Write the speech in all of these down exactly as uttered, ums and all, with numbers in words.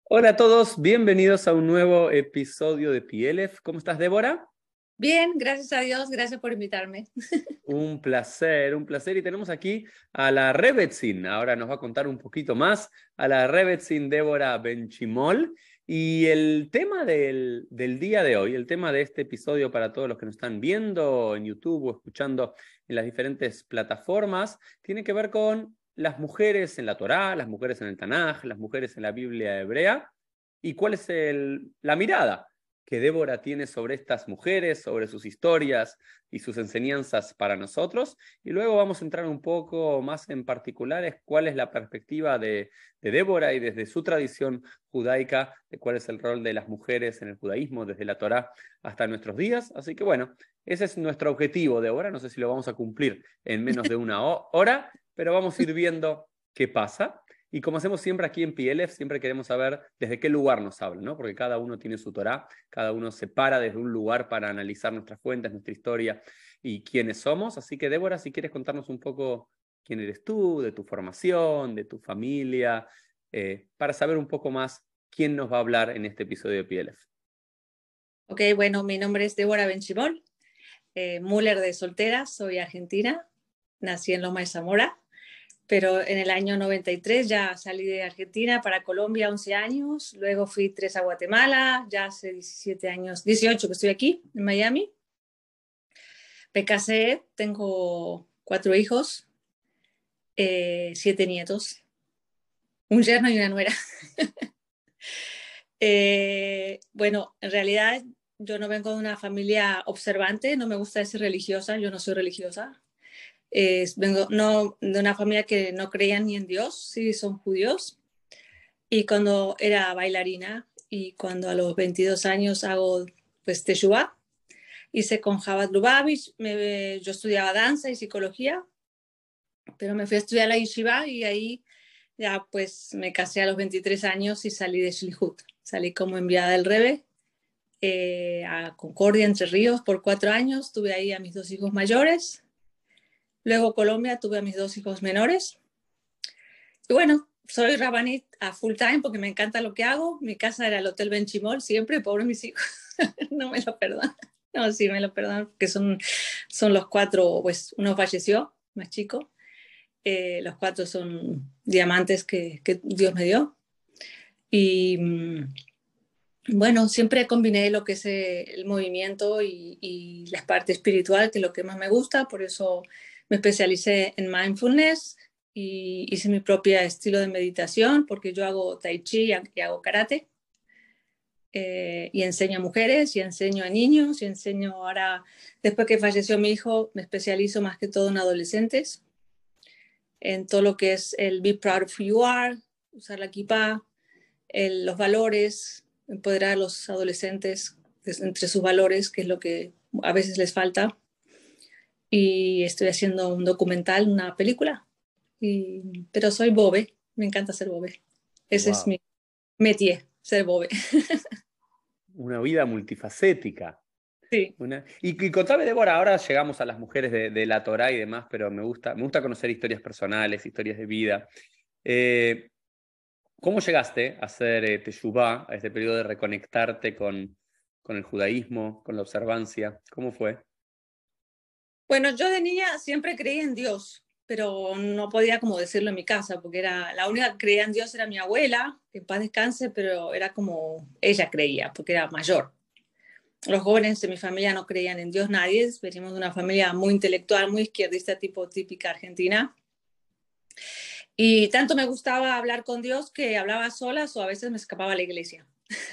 Hola a todos, bienvenidos a un nuevo episodio de P L F. ¿Cómo estás, Débora? Bien, gracias a Dios, gracias por invitarme. Un placer, un placer. Y tenemos aquí a la Rebbetzin. Ahora nos va a contar un poquito más a la Rebbetzin Débora Benchimol. Y el tema del, del día de hoy, el tema de este episodio para todos los que nos están viendo en YouTube o escuchando en las diferentes plataformas, tiene que ver con las mujeres en la Torá, las mujeres en el Tanaj, las mujeres en la Biblia hebrea, y cuál es el, la mirada que Débora tiene sobre estas mujeres, sobre sus historias y sus enseñanzas para nosotros. Y luego vamos a entrar un poco más en particulares cuál es la perspectiva de, de Débora y desde su tradición judaica, de cuál es el rol de las mujeres en el judaísmo, desde la Torá hasta nuestros días. Así que bueno, ese es nuestro objetivo de ahora. No sé si lo vamos a cumplir en menos de una hora, pero vamos a ir viendo qué pasa. Y como hacemos siempre aquí en P L F, siempre queremos saber desde qué lugar nos hablan, ¿no? Porque cada uno tiene su Torá, cada uno se para desde un lugar para analizar nuestras fuentes, nuestra historia y quiénes somos. Así que, Débora, si quieres contarnos un poco quién eres tú, de tu formación, de tu familia, eh, para saber un poco más quién nos va a hablar en este episodio de P L F. Ok, bueno, mi nombre es Débora Benchimol, eh, Müller de soltera, soy argentina, nací en Loma de Zamora, pero en el año noventa y tres ya salí de Argentina para Colombia, once años, luego fui tres a Guatemala, ya hace diecisiete años, dieciocho que estoy aquí en Miami. Me casé, tengo cuatro hijos, eh, siete nietos, un yerno y una nuera. Eh, bueno, en realidad yo no vengo de una familia observante, no me gusta ser religiosa, yo no soy religiosa. Eh, vengo no, de una familia que no creía ni en Dios, sí son judíos. Y cuando era bailarina y cuando a los veintidós años hago pues teshuvá, hice con Chabad Lubavitch, me, yo estudiaba danza y psicología, pero me fui a estudiar a la yeshiva y ahí ya pues me casé a los veintitrés años y salí de Shlichut, salí como enviada del Rebbe eh, a Concordia, Entre Ríos, por cuatro años. Tuve ahí a mis dos hijos mayores. Luego Colombia, tuve a mis dos hijos menores. Y bueno, soy rabanit a full time porque me encanta lo que hago. Mi casa era el Hotel Benchimol, siempre, pobre mis hijos. No me lo perdonan. No, sí me lo perdonan porque son, son los cuatro, pues uno falleció, más chico. Eh, los cuatro son diamantes que, que Dios me dio. Y bueno, siempre combiné lo que es el movimiento y, y la parte espiritual, que es lo que más me gusta, por eso me especialicé en mindfulness y hice mi propio estilo de meditación, porque yo hago tai chi y hago karate, eh, y enseño a mujeres y enseño a niños y enseño ahora, después que falleció mi hijo, me especializo más que todo en adolescentes, en todo lo que es el be proud of who you are, usar la kippah, el, los valores, empoderar a los adolescentes entre sus valores, que es lo que a veces les falta. Y estoy haciendo un documental, una película, y, pero soy bobe, me encanta ser bobe. Ese es Wow. mi métier, ser bobe. Una vida multifacética. Sí. Una... Y, y contame, Débora, ahora llegamos a las mujeres de, de la Torá y demás, pero me gusta, me gusta conocer historias personales, historias de vida. Eh, ¿Cómo llegaste a hacer eh, teshuvá, a este periodo de reconectarte con, con el judaísmo, con la observancia? ¿Cómo fue? Bueno, yo de niña siempre creí en Dios, pero no podía como decirlo en mi casa, porque era la única que creía en Dios era mi abuela, que en paz descanse, pero era como ella creía, porque era mayor. Los jóvenes de mi familia no creían en Dios, nadie. Venimos de una familia muy intelectual, muy izquierdista, tipo típica argentina. Y tanto me gustaba hablar con Dios que hablaba solas o a veces me escapaba a la iglesia.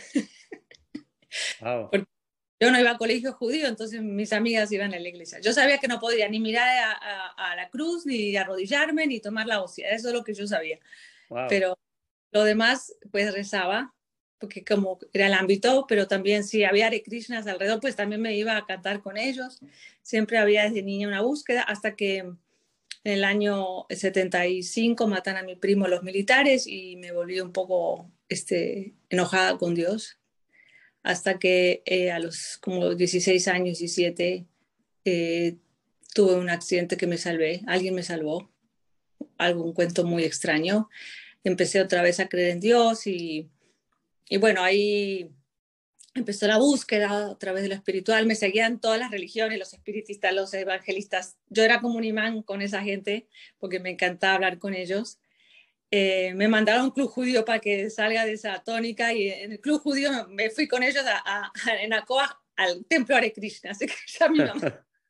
Wow. Porque yo no iba a colegio judío, entonces mis amigas iban a la iglesia. Yo sabía que no podía ni mirar a, a, a la cruz, ni arrodillarme, ni tomar la hostia. Eso es lo que yo sabía. Wow. Pero lo demás, pues rezaba, porque como era el ámbito, pero también si había Hare Krishnas alrededor, pues también me iba a cantar con ellos. Siempre había desde niña una búsqueda, hasta que en el año setenta y cinco matan a mi primo los militares y me volví un poco este, enojada con Dios, hasta que eh, a los como dieciséis años, diecisiete, eh, tuve un accidente que me salvé, alguien me salvó, algún cuento muy extraño. Empecé otra vez a creer en Dios y y bueno, ahí empezó la búsqueda a través de lo espiritual, me seguían todas las religiones, los espiritistas, los evangelistas, yo era como un imán con esa gente porque me encantaba hablar con ellos. Eh, me mandaron a un club judío para que salga de esa tónica y en el club judío me fui con ellos a, a, a, en Akoa al templo Hare Krishna, así que ya mi mamá.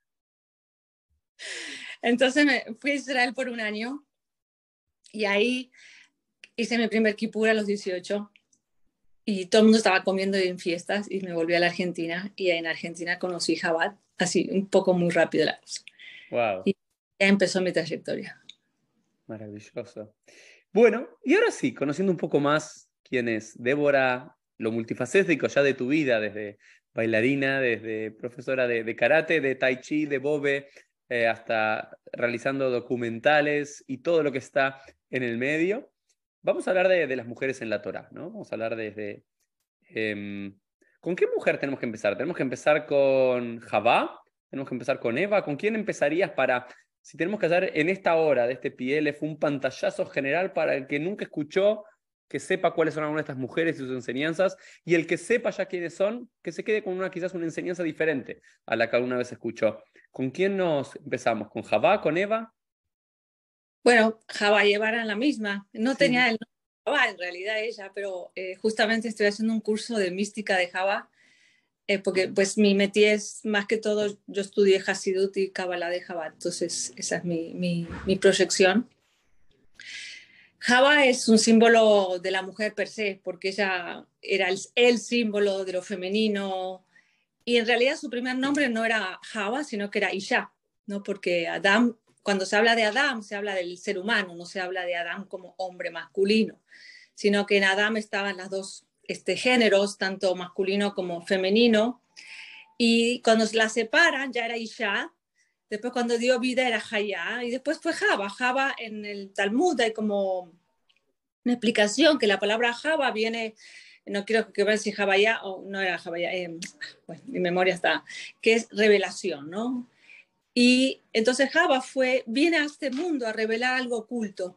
Entonces me fui a Israel por un año y ahí hice mi primer kippur a los dieciocho y todo el mundo estaba comiendo en fiestas y me volví a la Argentina y en Argentina conocí Chabad, así un poco muy rápido la cosa. Wow. Y ya empezó mi trayectoria. Maravilloso. Bueno, y ahora sí, conociendo un poco más quién es Débora, lo multifacético ya de tu vida, desde bailarina, desde profesora de, de karate, de tai chi, de bobe, eh, hasta realizando documentales y todo lo que está en el medio. Vamos a hablar de, de las mujeres en la Torá, ¿no? Vamos a hablar desde... Eh, ¿con qué mujer tenemos que empezar? ¿Tenemos que empezar con Javá? ¿Tenemos que empezar con Eva? ¿Con quién empezarías para... Si tenemos que hacer en esta hora de este P L F un pantallazo general para el que nunca escuchó, que sepa cuáles son algunas de estas mujeres y sus enseñanzas, y el que sepa ya quiénes son, que se quede con una quizás una enseñanza diferente a la que alguna vez escuchó. ¿Con quién nos empezamos? ¿Con Javá? ¿Con Eva? Bueno, Java y Eva eran la misma. No Sí. tenía el nombre de Java, en realidad ella, pero eh, justamente estoy haciendo un curso de mística de Java, eh, porque pues mi metí es más que todo, yo estudié Hasidut y Kabbalah de Java, entonces esa es mi, mi, mi proyección. Java es un símbolo de la mujer per se, porque ella era el, el símbolo de lo femenino, y en realidad su primer nombre no era Java, sino que era Isha, ¿no? Porque Adán, cuando se habla de Adán, se habla del ser humano, no se habla de Adán como hombre masculino, sino que en Adán estaban los dos este, géneros, tanto masculino como femenino, y cuando la separan ya era Isha, después cuando dio vida era Hayá, y después fue Java. Java en el Talmud hay como una explicación que la palabra Java viene, no quiero que vean si Javaya o no era Javaya, eh, bueno, mi memoria está, que es revelación, ¿no? Y entonces Java fue, viene a este mundo a revelar algo oculto.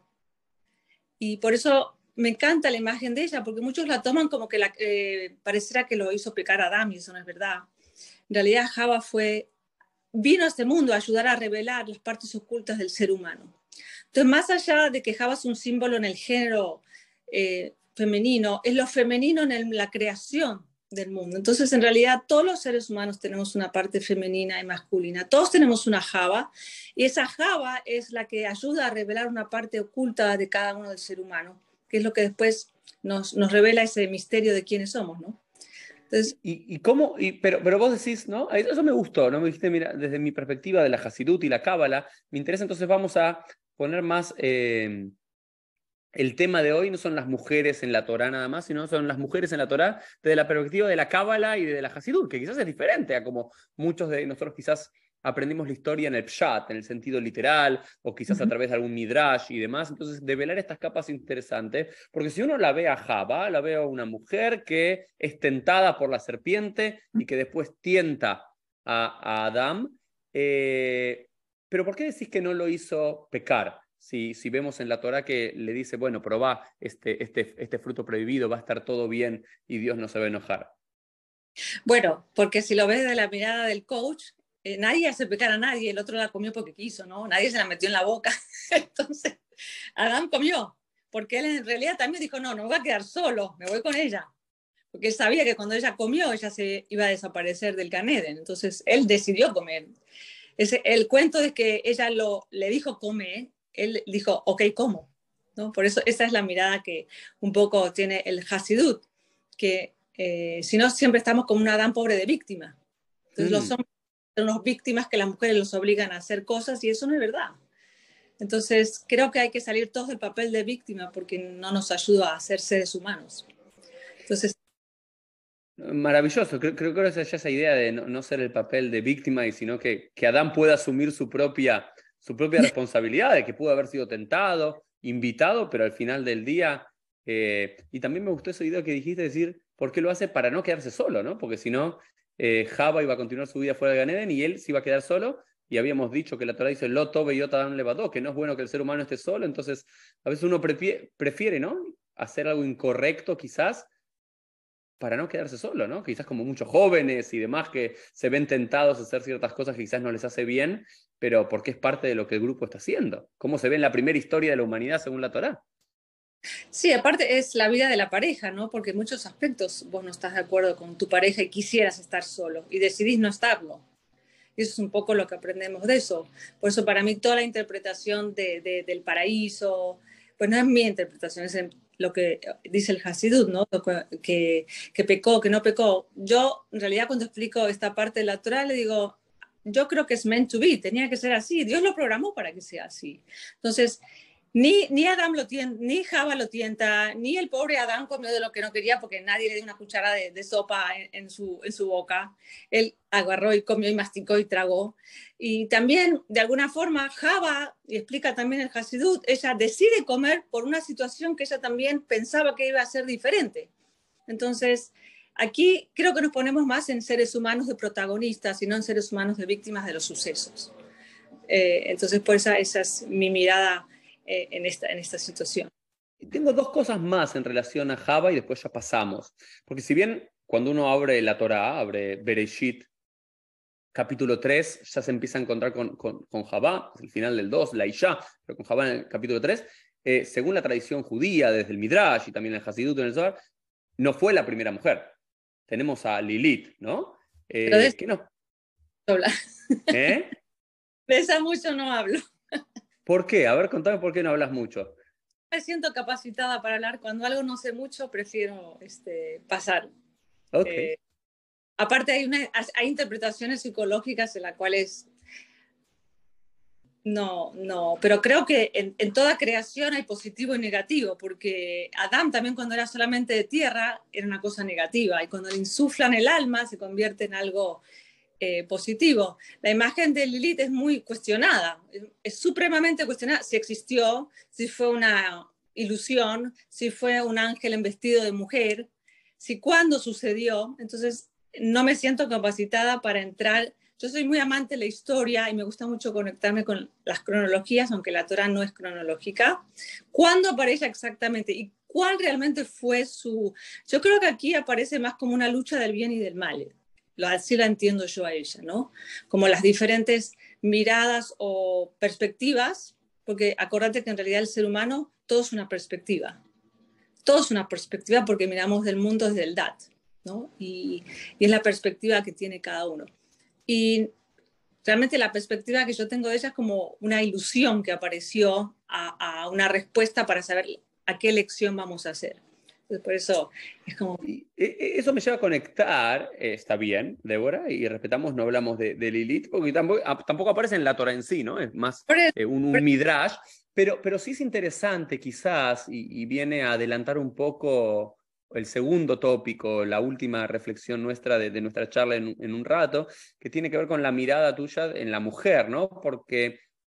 Y por eso me encanta la imagen de ella, porque muchos la toman como que la, eh, pareciera que lo hizo pecar a Adán, y eso no es verdad. En realidad Java fue, vino a este mundo a ayudar a revelar las partes ocultas del ser humano. Entonces, más allá de que Java es un símbolo en el género eh, femenino, es lo femenino en el, la creación del mundo. Entonces, en realidad, todos los seres humanos tenemos una parte femenina y masculina. Todos tenemos una Java, y esa Java es la que ayuda a revelar una parte oculta de cada uno del ser humano, que es lo que después nos, nos revela ese misterio de quiénes somos, ¿no? Entonces, ¿Y, y cómo? Y, pero, pero vos decís, ¿no? Eso me gustó, ¿no? Me dijiste, mira, desde mi perspectiva de la Hasidut y la Cábala, me interesa, entonces vamos a poner más... Eh, el tema de hoy no son las mujeres en la Torá nada más, sino son las mujeres en la Torá desde la perspectiva de la Cábala y de la Hasidut, que quizás es diferente a como muchos de nosotros quizás aprendimos la historia en el Pshat, en el sentido literal, o quizás a través de algún Midrash y demás. Entonces, develar estas capas es interesante, porque si uno la ve a Java, la ve a una mujer que es tentada por la serpiente y que después tienta a, a Adán, eh, pero ¿por qué decís que no lo hizo pecar? Si, si vemos en la Torá que le dice, bueno, probá este, este, este fruto prohibido, va a estar todo bien y Dios no se va a enojar. bueno, porque si lo ves de la mirada del coach, eh, nadie hace pecar a nadie, el otro la comió porque quiso, ¿no? Nadie se la metió en la boca. Entonces, Adán comió, porque él en realidad también dijo, no, no me voy a quedar solo, me voy con ella. Porque él sabía que cuando ella comió, ella se iba a desaparecer del Gan Eden. Entonces, él decidió comer. Ese, el cuento de que ella lo, le dijo come, él dijo, ok, como. ¿No? Por eso esa es la mirada que un poco tiene el Hasidut, que eh, si no siempre estamos como una Adán pobre de víctima. Entonces mm. los hombres son unas víctimas que las mujeres los obligan a hacer cosas y eso no es verdad. Entonces creo que hay que salir todos del papel de víctima porque no nos ayuda a ser seres humanos. Entonces, maravilloso, creo, creo que esa, esa idea de no, no ser el papel de víctima y sino que, que Adán pueda asumir su propia, su propia responsabilidad de que pudo haber sido tentado, invitado, pero al final del día, eh, y también me gustó esa idea que dijiste, decir, ¿por qué lo hace? Para no quedarse solo, ¿no? Porque si no, eh, Java iba a continuar su vida fuera de Gan Eden y él se iba a quedar solo, y habíamos dicho que la Torá dice, Lo tove yot Adam levadó, que no es bueno que el ser humano esté solo, entonces a veces uno prefiere, prefiere ¿no? Hacer algo incorrecto quizás, para no quedarse solo, ¿no? Quizás como muchos jóvenes y demás que se ven tentados a hacer ciertas cosas que quizás no les hace bien, pero porque es parte de lo que el grupo está haciendo. ¿Cómo se ve en la primera historia de la humanidad según la Torá? Sí, aparte es la vida de la pareja, ¿no? Porque en muchos aspectos vos no estás de acuerdo con tu pareja y quisieras estar solo y decidís no estarlo. Y eso es un poco lo que aprendemos de eso. Por eso para mí toda la interpretación de, de, del paraíso, pues no es mi interpretación, es lo que dice el Hasidut, ¿no? Que, que pecó, que no pecó. Yo en realidad cuando explico esta parte de la Torah le digo, yo creo que es meant to be, tenía que ser así, Dios lo programó para que sea así. Entonces, Ni, ni Adán lo tienta, ni Java lo tienta, ni el pobre Adán comió de lo que no quería porque nadie le dio una cuchara de, de sopa en, en, su, en su boca. Él agarró y comió y masticó y tragó. Y también, de alguna forma, Java, y explica también el Hasidut, ella decide comer por una situación que ella también pensaba que iba a ser diferente. Entonces, aquí creo que nos ponemos más en seres humanos de protagonistas y no en seres humanos de víctimas de los sucesos. Eh, entonces, por esa, esa es mi mirada en esta, en esta situación. Tengo dos cosas más en relación a Java y después ya pasamos. Porque si bien cuando uno abre la Torá, abre Bereshit, capítulo tres, ya se empieza a encontrar con, con, con Java, el final del dos, la Isha, pero con Java en el capítulo tres, eh, según la tradición judía, desde el Midrash y también el Hasidut en el Zohar, no fue la primera mujer. Tenemos a Lilith, ¿no? Eh, pero de eso ¿qué no? habla. ¿Eh? De esa mucho no hablo. ¿Por qué? A ver, contame por qué no hablas mucho. Me siento capacitada para hablar. Cuando algo no sé mucho, prefiero este, pasar. Ok. Eh, aparte, hay, una, hay interpretaciones psicológicas en las cuales no, no, pero creo que en, en toda creación hay positivo y negativo, porque Adán también cuando era solamente de tierra era una cosa negativa, y cuando le insuflan el alma se convierte en algo eh, positivo. La imagen de Lilith es muy cuestionada, es, es supremamente cuestionada, si existió, si fue una ilusión, si fue un ángel en vestido de mujer, si cuándo sucedió. Entonces no me siento capacitada para entrar. Yo soy muy amante de la historia y me gusta mucho conectarme con las cronologías, aunque la Torah no es cronológica. ¿Cuándo aparece exactamente? ¿Y cuál realmente fue su...? Yo creo que aquí aparece más como una lucha del bien y del mal. Así la entiendo yo a ella, ¿no? Como las diferentes miradas o perspectivas, porque acordate que en realidad el ser humano todo es una perspectiva. Todo es una perspectiva porque miramos del mundo desde el Dat, ¿no? Y, y es la perspectiva que tiene cada uno. Y realmente la perspectiva que yo tengo de ella es como una ilusión que apareció a, a una respuesta para saber a qué elección vamos a hacer. Entonces, por eso es como... Y eso me lleva a conectar, eh, está bien, Débora, y respetamos, no hablamos de, de Lilith, porque tampoco, tampoco aparece en la Torah en sí, ¿no? Es más Por eso, eh, un, un midrash, pero, pero sí es interesante quizás, y, y viene a adelantar un poco el segundo tópico, la última reflexión nuestra de, de nuestra charla en, en un rato, que tiene que ver con la mirada tuya en la mujer, ¿no? Porque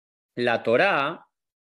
la Torá,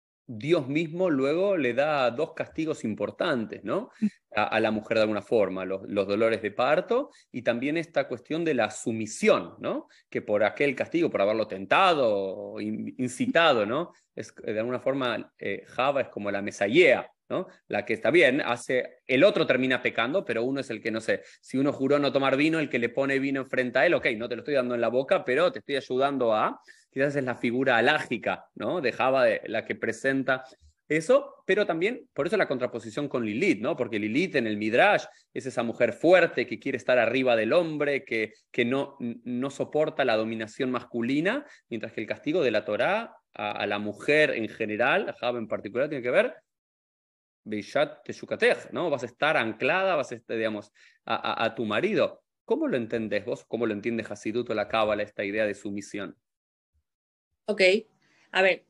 Dios mismo luego le da dos castigos importantes, ¿no? A, a la mujer de alguna forma, los, los dolores de parto y también esta cuestión de la sumisión, ¿no? Que por aquel castigo, por haberlo tentado o in, incitado, ¿no? Es, de alguna forma, eh, Java es como la mesayea, ¿no? La que está bien, hace, el otro termina pecando, pero uno es el que, no sé, si uno juró no tomar vino, el que le pone vino enfrente a él, ok, no te lo estoy dando en la boca, pero te estoy ayudando a... Quizás es la figura alágica, ¿no? De Java, de la que presenta eso, pero también, por eso la contraposición con Lilith, ¿no? Porque Lilith en el Midrash es esa mujer fuerte que quiere estar arriba del hombre, que, que no, no soporta la dominación masculina, mientras que el castigo de la Torá a, a la mujer en general, a Java en particular, tiene que ver Beishat Teshukatej, ¿no? Vas a estar anclada, vas a estar, digamos, a, a, a tu marido. ¿Cómo lo entendés vos? ¿Cómo lo entiende Hasidut o la Cábala, esta idea de sumisión? Ok, a ver,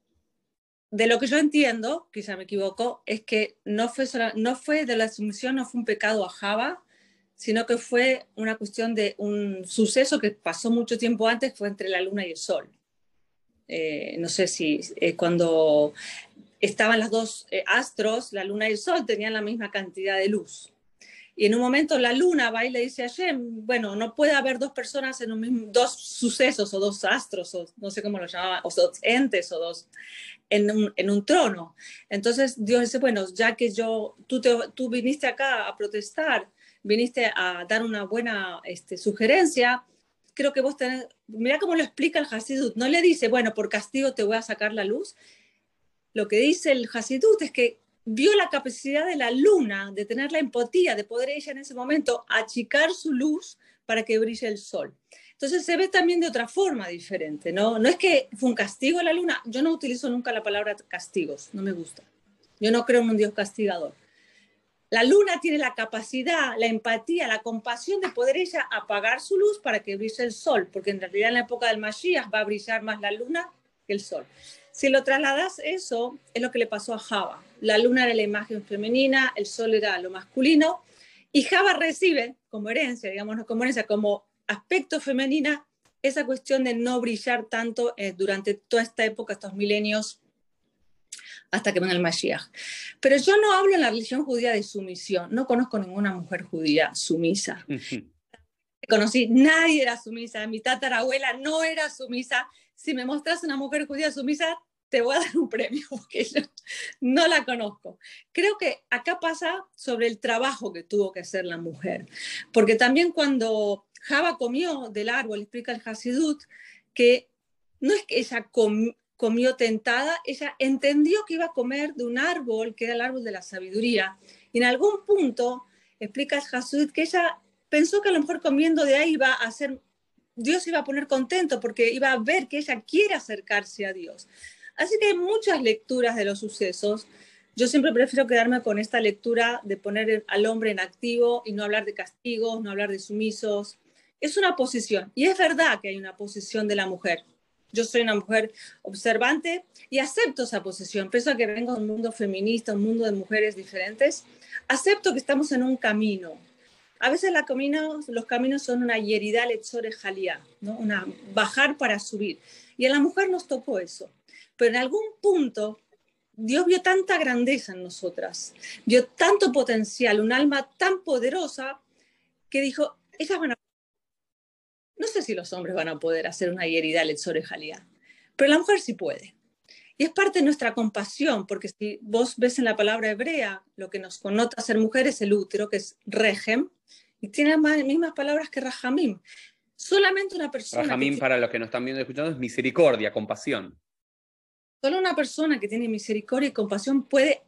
de lo que yo entiendo, quizá me equivoco, es que no fue, sola, no fue de la sumisión, no fue un pecado a Java, sino que fue una cuestión de un suceso que pasó mucho tiempo antes, fue entre la luna y el sol. Eh, no sé si eh, cuando estaban los dos eh, astros, la luna y el sol tenían la misma cantidad de luz. Y en un momento la luna va y le dice a Shem, bueno, no puede haber dos personas en un mismo, dos sucesos o dos astros, o no sé cómo lo llamaban, o dos entes o dos, en un, en un trono. Entonces Dios dice, bueno, ya que yo, tú, te, tú viniste acá a protestar, viniste a dar una buena este, sugerencia. Creo que vos tenés, mirá cómo lo explica el Hasidut, no le dice, bueno, por castigo te voy a sacar la luz. Lo que dice el Hasidut es que vio la capacidad de la luna, de tener la empatía, de poder ella en ese momento achicar su luz para que brille el sol. Entonces se ve también de otra forma diferente, ¿no? No es que fue un castigo a la luna, yo no utilizo nunca la palabra castigos, no me gusta. Yo no creo en un Dios castigador. La luna tiene la capacidad, la empatía, la compasión de poder ella apagar su luz para que brille el sol, porque en realidad en la época del Mashiach va a brillar más la luna que el sol. Si lo trasladas eso, es lo que le pasó a Java. La luna era la imagen femenina, el sol era lo masculino, y Java recibe como herencia, digamos, no como herencia, como aspecto femenina, esa cuestión de no brillar tanto eh, durante toda esta época, estos milenios, hasta que venga el Mashiach. Pero yo no hablo en la religión judía de sumisión, no conozco ninguna mujer judía sumisa. Conocí, nadie era sumisa, mi tatarabuela no era sumisa. Si me mostras una mujer judía sumisa, te voy a dar un premio, porque yo no la conozco. Creo que acá pasa sobre el trabajo que tuvo que hacer la mujer, porque también cuando Java comió del árbol, explica el Hasidut, que no es que ella com comió tentada, ella entendió que iba a comer de un árbol, que era el árbol de la sabiduría, y en algún punto, explica el Hasidut, que ella pensó que a lo mejor comiendo de ahí iba a ser, Dios iba a poner contento, porque iba a ver que ella quiere acercarse a Dios. Así que hay muchas lecturas de los sucesos. Yo siempre prefiero quedarme con esta lectura de poner al hombre en activo y no hablar de castigos, no hablar de sumisos. Es una posición, y es verdad que hay una posición de la mujer. Yo soy una mujer observante y acepto esa posición. Pese a que vengo de un mundo feminista, un mundo de mujeres diferentes, acepto que estamos en un camino. A veces la camino, los caminos son una yerida letzore jalía, ¿no? Una bajar para subir. Y a la mujer nos tocó eso. Pero en algún punto Dios vio tanta grandeza en nosotras, vio tanto potencial, un alma tan poderosa que dijo, ellas van a... No sé si los hombres van a poder hacer una yerida letzore jalía, pero la mujer sí puede. Y es parte de nuestra compasión, porque si vos ves en la palabra hebrea, lo que nos connota ser mujer es el útero, que es rejem, y tiene las mismas palabras que rajamim. Solamente una persona... Rajamim, que para los que nos están viendo y escuchando, es misericordia, compasión. Solo una persona que tiene misericordia y compasión puede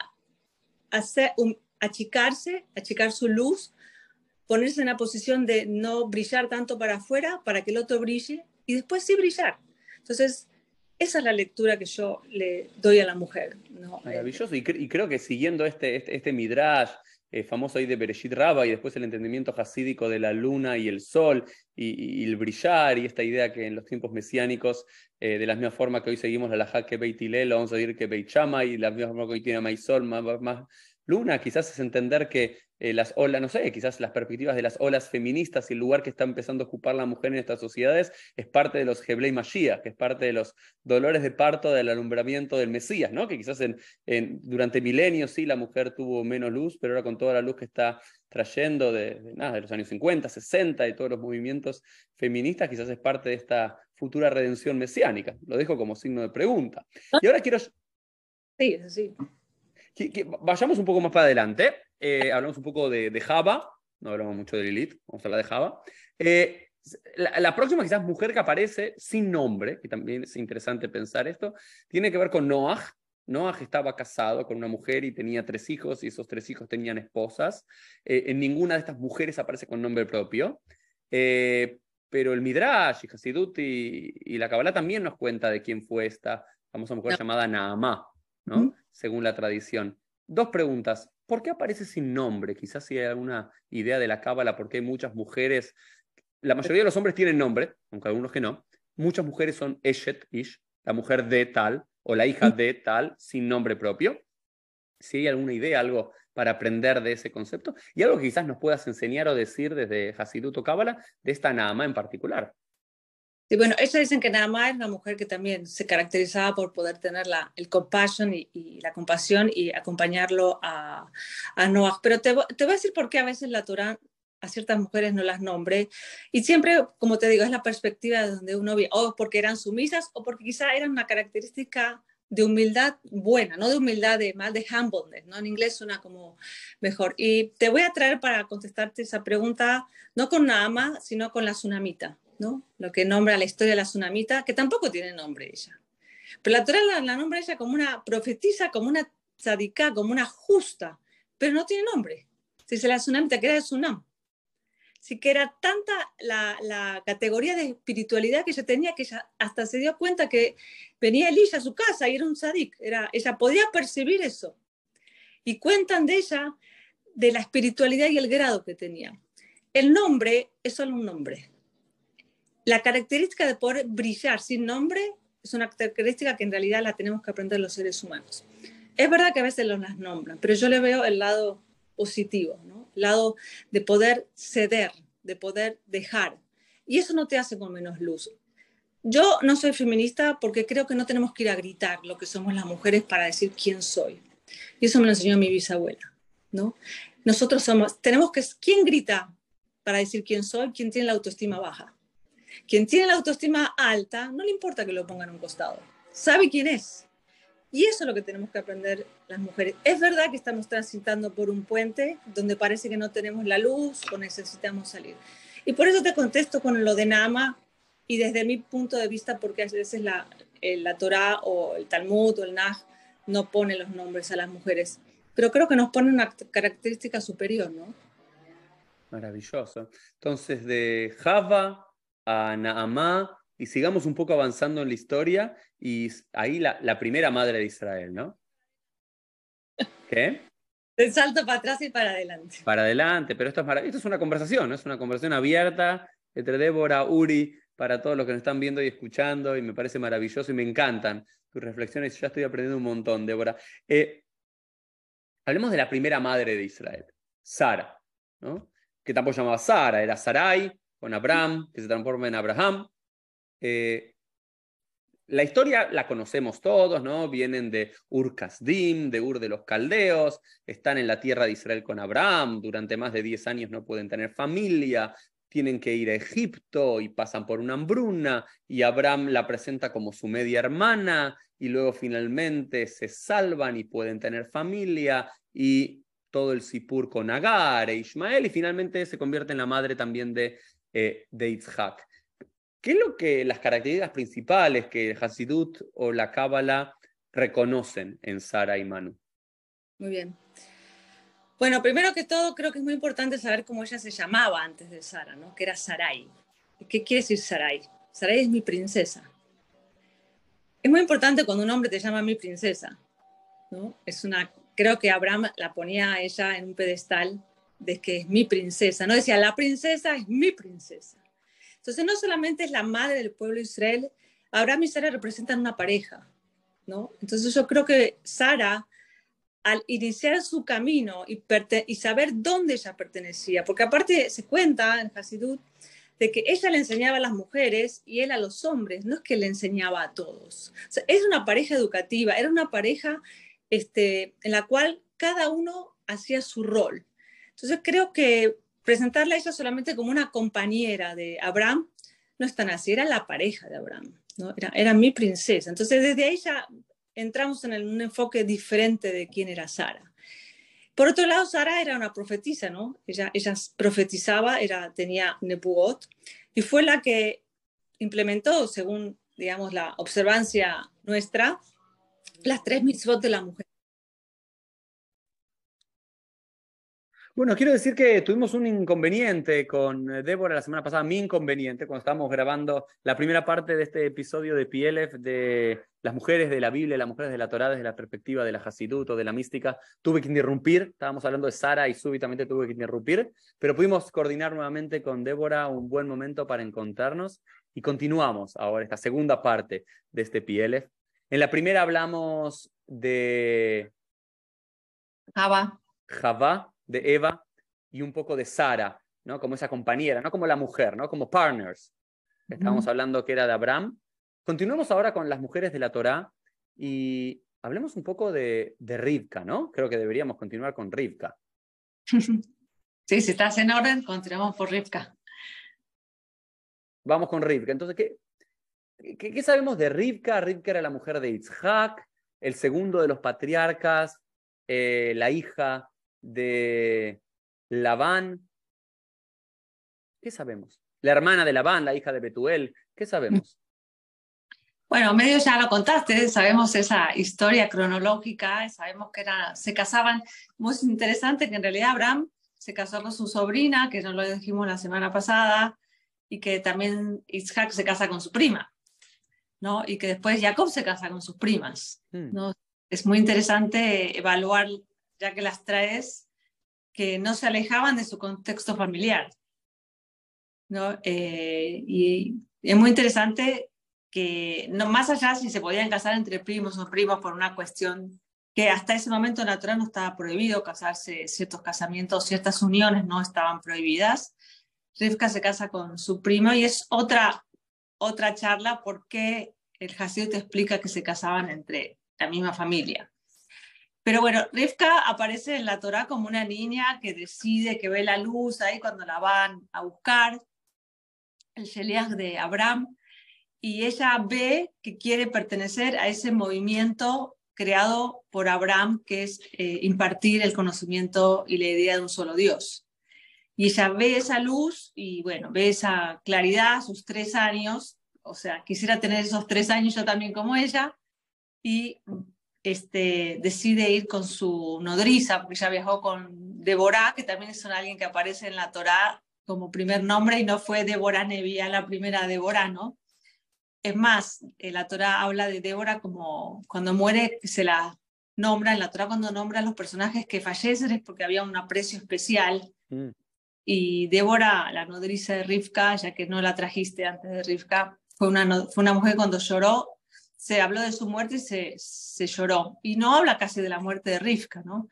hacer, um, achicarse, achicar su luz, ponerse en la posición de no brillar tanto para afuera, para que el otro brille, y después sí brillar. Entonces, esa es la lectura que yo le doy a la mujer, ¿no? Maravilloso, y, cre y creo que siguiendo este, este, este midrash eh, famoso ahí de Bereshit Rabba, y después el entendimiento hasídico de la luna y el sol, y, y el brillar, y esta idea que en los tiempos mesiánicos, eh, de la misma forma que hoy seguimos la halajá que Beit Hillel, vamos a decir que Beit Shammai, y la misma forma que hoy tiene más sol, más, más luna, quizás es entender que eh, las olas, no sé, quizás las perspectivas de las olas feministas y el lugar que está empezando a ocupar la mujer en estas sociedades es parte de los Heblei Mashiach, que es parte de los dolores de parto del alumbramiento del Mesías, ¿no? Que quizás en, en, durante milenios sí la mujer tuvo menos luz, pero ahora con toda la luz que está trayendo de, de, nada, de los años cincuenta, sesenta y todos los movimientos feministas, quizás es parte de esta futura redención mesiánica. Lo dejo como signo de pregunta. Y ahora quiero... Sí, sí. Que, que vayamos un poco más para adelante. Eh, hablamos un poco de, de Java, no hablamos mucho de Lilith, vamos a hablar de Java. Eh, la, la próxima quizás mujer que aparece sin nombre, que también es interesante pensar esto, tiene que ver con Noaj. Noaj estaba casado con una mujer y tenía tres hijos, y esos tres hijos tenían esposas. Eh, en ninguna de estas mujeres aparece con nombre propio. Eh, pero el Midrash y Hasidut y, y la Kabbalah también nos cuenta de quién fue esta famosa mujer no. llamada Naamá, ¿no? ¿Mm? Según la tradición. Dos preguntas. ¿Por qué aparece sin nombre? Quizás si hay alguna idea de la Cábala, porque hay muchas mujeres. La mayoría de los hombres tienen nombre, aunque algunos que no. Muchas mujeres son Eshet, Ish, la mujer de tal, o la hija de tal, sin nombre propio. Si hay alguna idea, algo para aprender de ese concepto, y algo que quizás nos puedas enseñar o decir desde Hasidut o Cábala, de esta Naamá en particular. Sí, bueno, ellos dicen que Naamá es una mujer que también se caracterizaba por poder tener la, el compassion y, y la compasión y acompañarlo a, a Noaj. Pero te, te voy a decir por qué a veces la Torá a ciertas mujeres no las nombre. Y siempre, como te digo, es la perspectiva de donde uno ve, o porque eran sumisas o porque quizá eran una característica de humildad buena, no de humildad de mal, de humbleness, ¿no? En inglés suena como mejor. Y te voy a traer para contestarte esa pregunta, no con Naama, sino con la Sunamita, ¿no? Lo que nombra la historia de la Sunamita, que tampoco tiene nombre ella. Pero la Torah la, la nombra ella como una profetisa, como una tzadika, como una justa, pero no tiene nombre. Se dice la Sunamita, que era de Sunam. Así que era tanta la, la categoría de espiritualidad que ella tenía que ella hasta se dio cuenta que venía Elisha a su casa y era un tzadik. Era, ella podía percibir eso. Y cuentan de ella, de la espiritualidad y el grado que tenía. El nombre es solo un nombre. La característica de poder brillar sin nombre es una característica que en realidad la tenemos que aprender los seres humanos. Es verdad que a veces los las nombran, pero yo le veo el lado positivo, ¿no? El lado de poder ceder, de poder dejar. Y eso no te hace con menos luz. Yo no soy feminista porque creo que no tenemos que ir a gritar lo que somos las mujeres para decir quién soy. Y eso me lo enseñó mi bisabuela, ¿no? Nosotros somos, tenemos que, ¿quién grita para decir quién soy? ¿Quién tiene la autoestima baja? Quien tiene la autoestima alta, no le importa que lo pongan a un costado. Sabe quién es. Y eso es lo que tenemos que aprender las mujeres. Es verdad que estamos transitando por un puente donde parece que no tenemos la luz o necesitamos salir. Y por eso te contesto con lo de Naama y desde mi punto de vista, porque a veces la, la Torá o el Talmud o el Naj no pone los nombres a las mujeres. Pero creo que nos pone una característica superior, ¿no? Maravilloso. Entonces, de Java a Naamá, y sigamos un poco avanzando en la historia, y ahí la, la primera madre de Israel, ¿no? ¿Qué? El salto para atrás y para adelante. Para adelante, pero esto es, esto es una conversación, ¿no? Es una conversación abierta entre Débora, Uri, para todos los que nos están viendo y escuchando, y me parece maravilloso y me encantan tus reflexiones. Ya estoy aprendiendo un montón, Débora. Eh, hablemos de la primera madre de Israel, Sara, ¿no? Que tampoco se llamaba Sara, era Sarai, con Abraham, que se transforma en Abraham. Eh, la historia la conocemos todos, ¿no? Vienen de Ur Kasdim, de Ur de los Caldeos, están en la tierra de Israel con Abraham, durante más de diez años no pueden tener familia, tienen que ir a Egipto y pasan por una hambruna, y Abraham la presenta como su media hermana, y luego finalmente se salvan y pueden tener familia, y todo el Sipur con Agar e Ismael, y finalmente se convierte en la madre también de, eh, de Yitzhak. ¿Qué es lo que las características principales que el Hasidut o la Cábala reconocen en Sara y Manu? Muy bien. Bueno, primero que todo, creo que es muy importante saber cómo ella se llamaba antes de Sara, ¿no? Que era Sarai. ¿Qué quiere decir Sarai? Sarai es mi princesa. Es muy importante cuando un hombre te llama mi princesa, ¿no? Es una, creo que Abraham la ponía a ella en un pedestal de que es mi princesa. No decía, la princesa es mi princesa. Entonces, no solamente es la madre del pueblo de Israel, Abraham y Sara representan una pareja, ¿no? Entonces, yo creo que Sara, al iniciar su camino y, y saber dónde ella pertenecía, porque aparte se cuenta en Hasidut de que ella le enseñaba a las mujeres y él a los hombres, no es que le enseñaba a todos. O sea, es una pareja educativa, era una pareja este, en la cual cada uno hacía su rol. Entonces, creo que presentarla a ella solamente como una compañera de Abraham no es tan así, era la pareja de Abraham, ¿no? Era, era mi princesa. Entonces, desde ahí ya entramos en el, un enfoque diferente de quién era Sara. Por otro lado, Sara era una profetisa, ¿no? Ella, ella profetizaba, era, tenía Nebuot, y fue la que implementó, según, digamos, la observancia nuestra, las tres mitzvot de la mujer. Bueno, quiero decir que tuvimos un inconveniente con Débora la semana pasada, mi inconveniente, cuando estábamos grabando la primera parte de este episodio de P L F de las mujeres de la Biblia, las mujeres de la Torá desde la perspectiva de la Hasidut o de la mística. Tuve que interrumpir, estábamos hablando de Sara y súbitamente tuve que interrumpir, pero pudimos coordinar nuevamente con Débora un buen momento para encontrarnos y continuamos ahora esta segunda parte de este P L F. En la primera hablamos de Java. Javá, de Eva, y un poco de Sara, ¿no? Como esa compañera, no como la mujer, ¿no? Como partners. Estábamos uh-huh. hablando que era de Abraham. Continuemos ahora con las mujeres de la Torá y hablemos un poco de, de Rivka, ¿no? Creo que deberíamos continuar con Rivka. Sí, si estás en orden, continuamos por Rivka. Vamos con Rivka. Entonces, ¿qué, qué, qué sabemos de Rivka? Rivka era la mujer de Yitzhak. el segundo de los patriarcas, eh, la hija de Labán. ¿Qué sabemos? La hermana de Labán, la hija de Betuel. ¿Qué sabemos? Bueno, medio ya lo contaste, sabemos esa historia cronológica, sabemos que era, se casaban, muy interesante que en realidad Abraham se casó con su sobrina, que nos lo dijimos la semana pasada, y que también Isaac se casa con su prima, ¿no? Y que después Jacob se casa con sus primas, ¿no? Es muy interesante evaluar, ya que las traes, que no se alejaban de su contexto familiar, ¿no? Eh, y es muy interesante que no, más allá si se podían casar entre primos o primos por una cuestión que hasta ese momento en la Torá no estaba prohibido casarse, ciertos casamientos, ciertas uniones no estaban prohibidas. Rivka se casa con su primo y es otra, otra charla porque el Hasidut te explica que se casaban entre la misma familia. Pero bueno, Rivka aparece en la Torá como una niña que decide, que ve la luz ahí cuando la van a buscar, el Sheliach de Abraham, y ella ve que quiere pertenecer a ese movimiento creado por Abraham, que es eh, impartir el conocimiento y la idea de un solo Dios. Y ella ve esa luz y, bueno, ve esa claridad a sus tres años, o sea, quisiera tener esos tres años yo también como ella, y este, decide ir con su nodriza, porque ella viajó con Deborah, que también es alguien que aparece en la Torá como primer nombre, y no fue Deborah Nevía la primera Deborah, ¿no? Es más, la Torá habla de Débora como cuando muere, se la nombra, en la Torá cuando nombra a los personajes que fallecen es porque había un aprecio especial. Mm. Y Débora, la nodriza de Rivka, ya que no la trajiste antes de Rivka, fue una, fue una mujer cuando lloró, se habló de su muerte y se, se lloró. Y no habla casi de la muerte de Rivka, ¿no?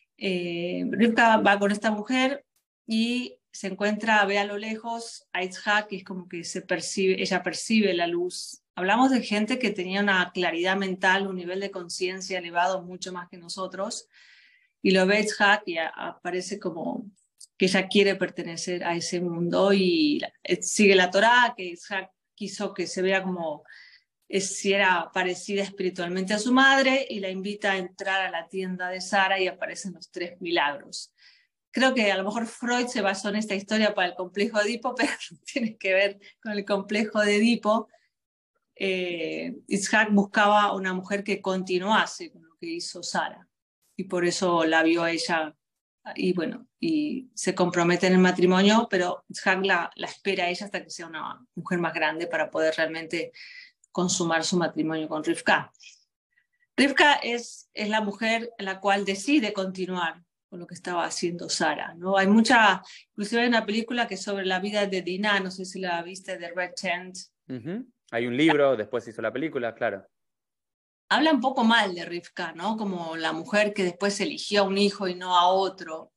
Eh, Rivka va con esta mujer y se encuentra, ve a lo lejos a Isaac, y es como que se percibe, ella percibe la luz. Hablamos de gente que tenía una claridad mental, un nivel de conciencia elevado mucho más que nosotros, y lo ve Isaac y a, aparece como que ella quiere pertenecer a ese mundo y sigue la Torá, que Isaac quiso que se vea como si era parecida espiritualmente a su madre, y la invita a entrar a la tienda de Sara y aparecen los tres milagros. Creo que a lo mejor Freud se basó en esta historia para el complejo de Edipo, pero no tiene que ver con el complejo de Edipo. Eh, Isaac buscaba una mujer que continuase con lo que hizo Sara, y por eso la vio a ella, y bueno, y se compromete en el matrimonio, pero Isaac la, la espera a ella hasta que sea una mujer más grande para poder realmente consumar su matrimonio con Rivka. Rivka es, es la mujer en la cual decide continuar con lo que estaba haciendo Sara, ¿no? Hay mucha, inclusive hay una película que es sobre la vida de Dinah, no sé si la viste, de Red Tent. Uh-huh. Hay un libro, después hizo la película, claro. Habla un poco mal de Rivka, ¿no? Como la mujer que después eligió a un hijo y no a otro.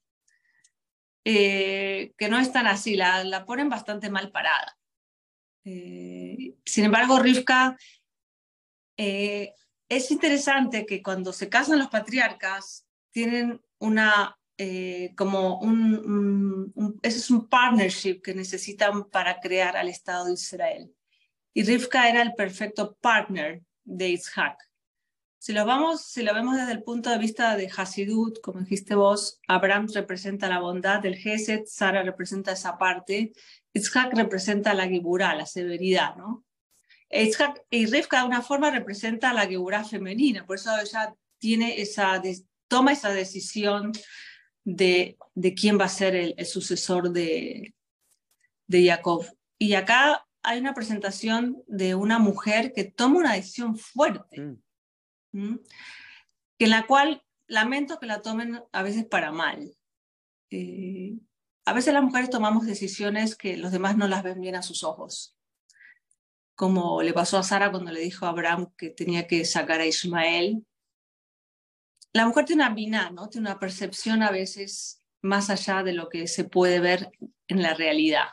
Eh, que no es tan así, la, la ponen bastante mal parada. Eh, sin embargo, Rivka, eh, es interesante que cuando se casan los patriarcas, tienen una, eh, como un, un, un, ese es un partnership que necesitan para crear al Estado de Israel. Y Rivka era el perfecto partner de Isaac. Si lo, vamos, si lo vemos desde el punto de vista de Hasidut, como dijiste vos, Abraham representa la bondad del Gesed, Sara representa esa parte, Isaac representa la Geburá, la severidad, ¿no? Isaac y Rivka de una forma representa la Geburá femenina, por eso ella tiene esa, toma esa decisión de, de quién va a ser el, el sucesor de, de Jacob. Y acá hay una presentación de una mujer que toma una decisión fuerte. Mm. ¿Mm? En la cual lamento que la tomen a veces para mal. Eh, a veces las mujeres tomamos decisiones que los demás no las ven bien a sus ojos, como le pasó a Sara cuando le dijo a Abraham que tenía que sacar a Ismael. La mujer tiene una biná, ¿no? Tiene una percepción a veces más allá de lo que se puede ver en la realidad.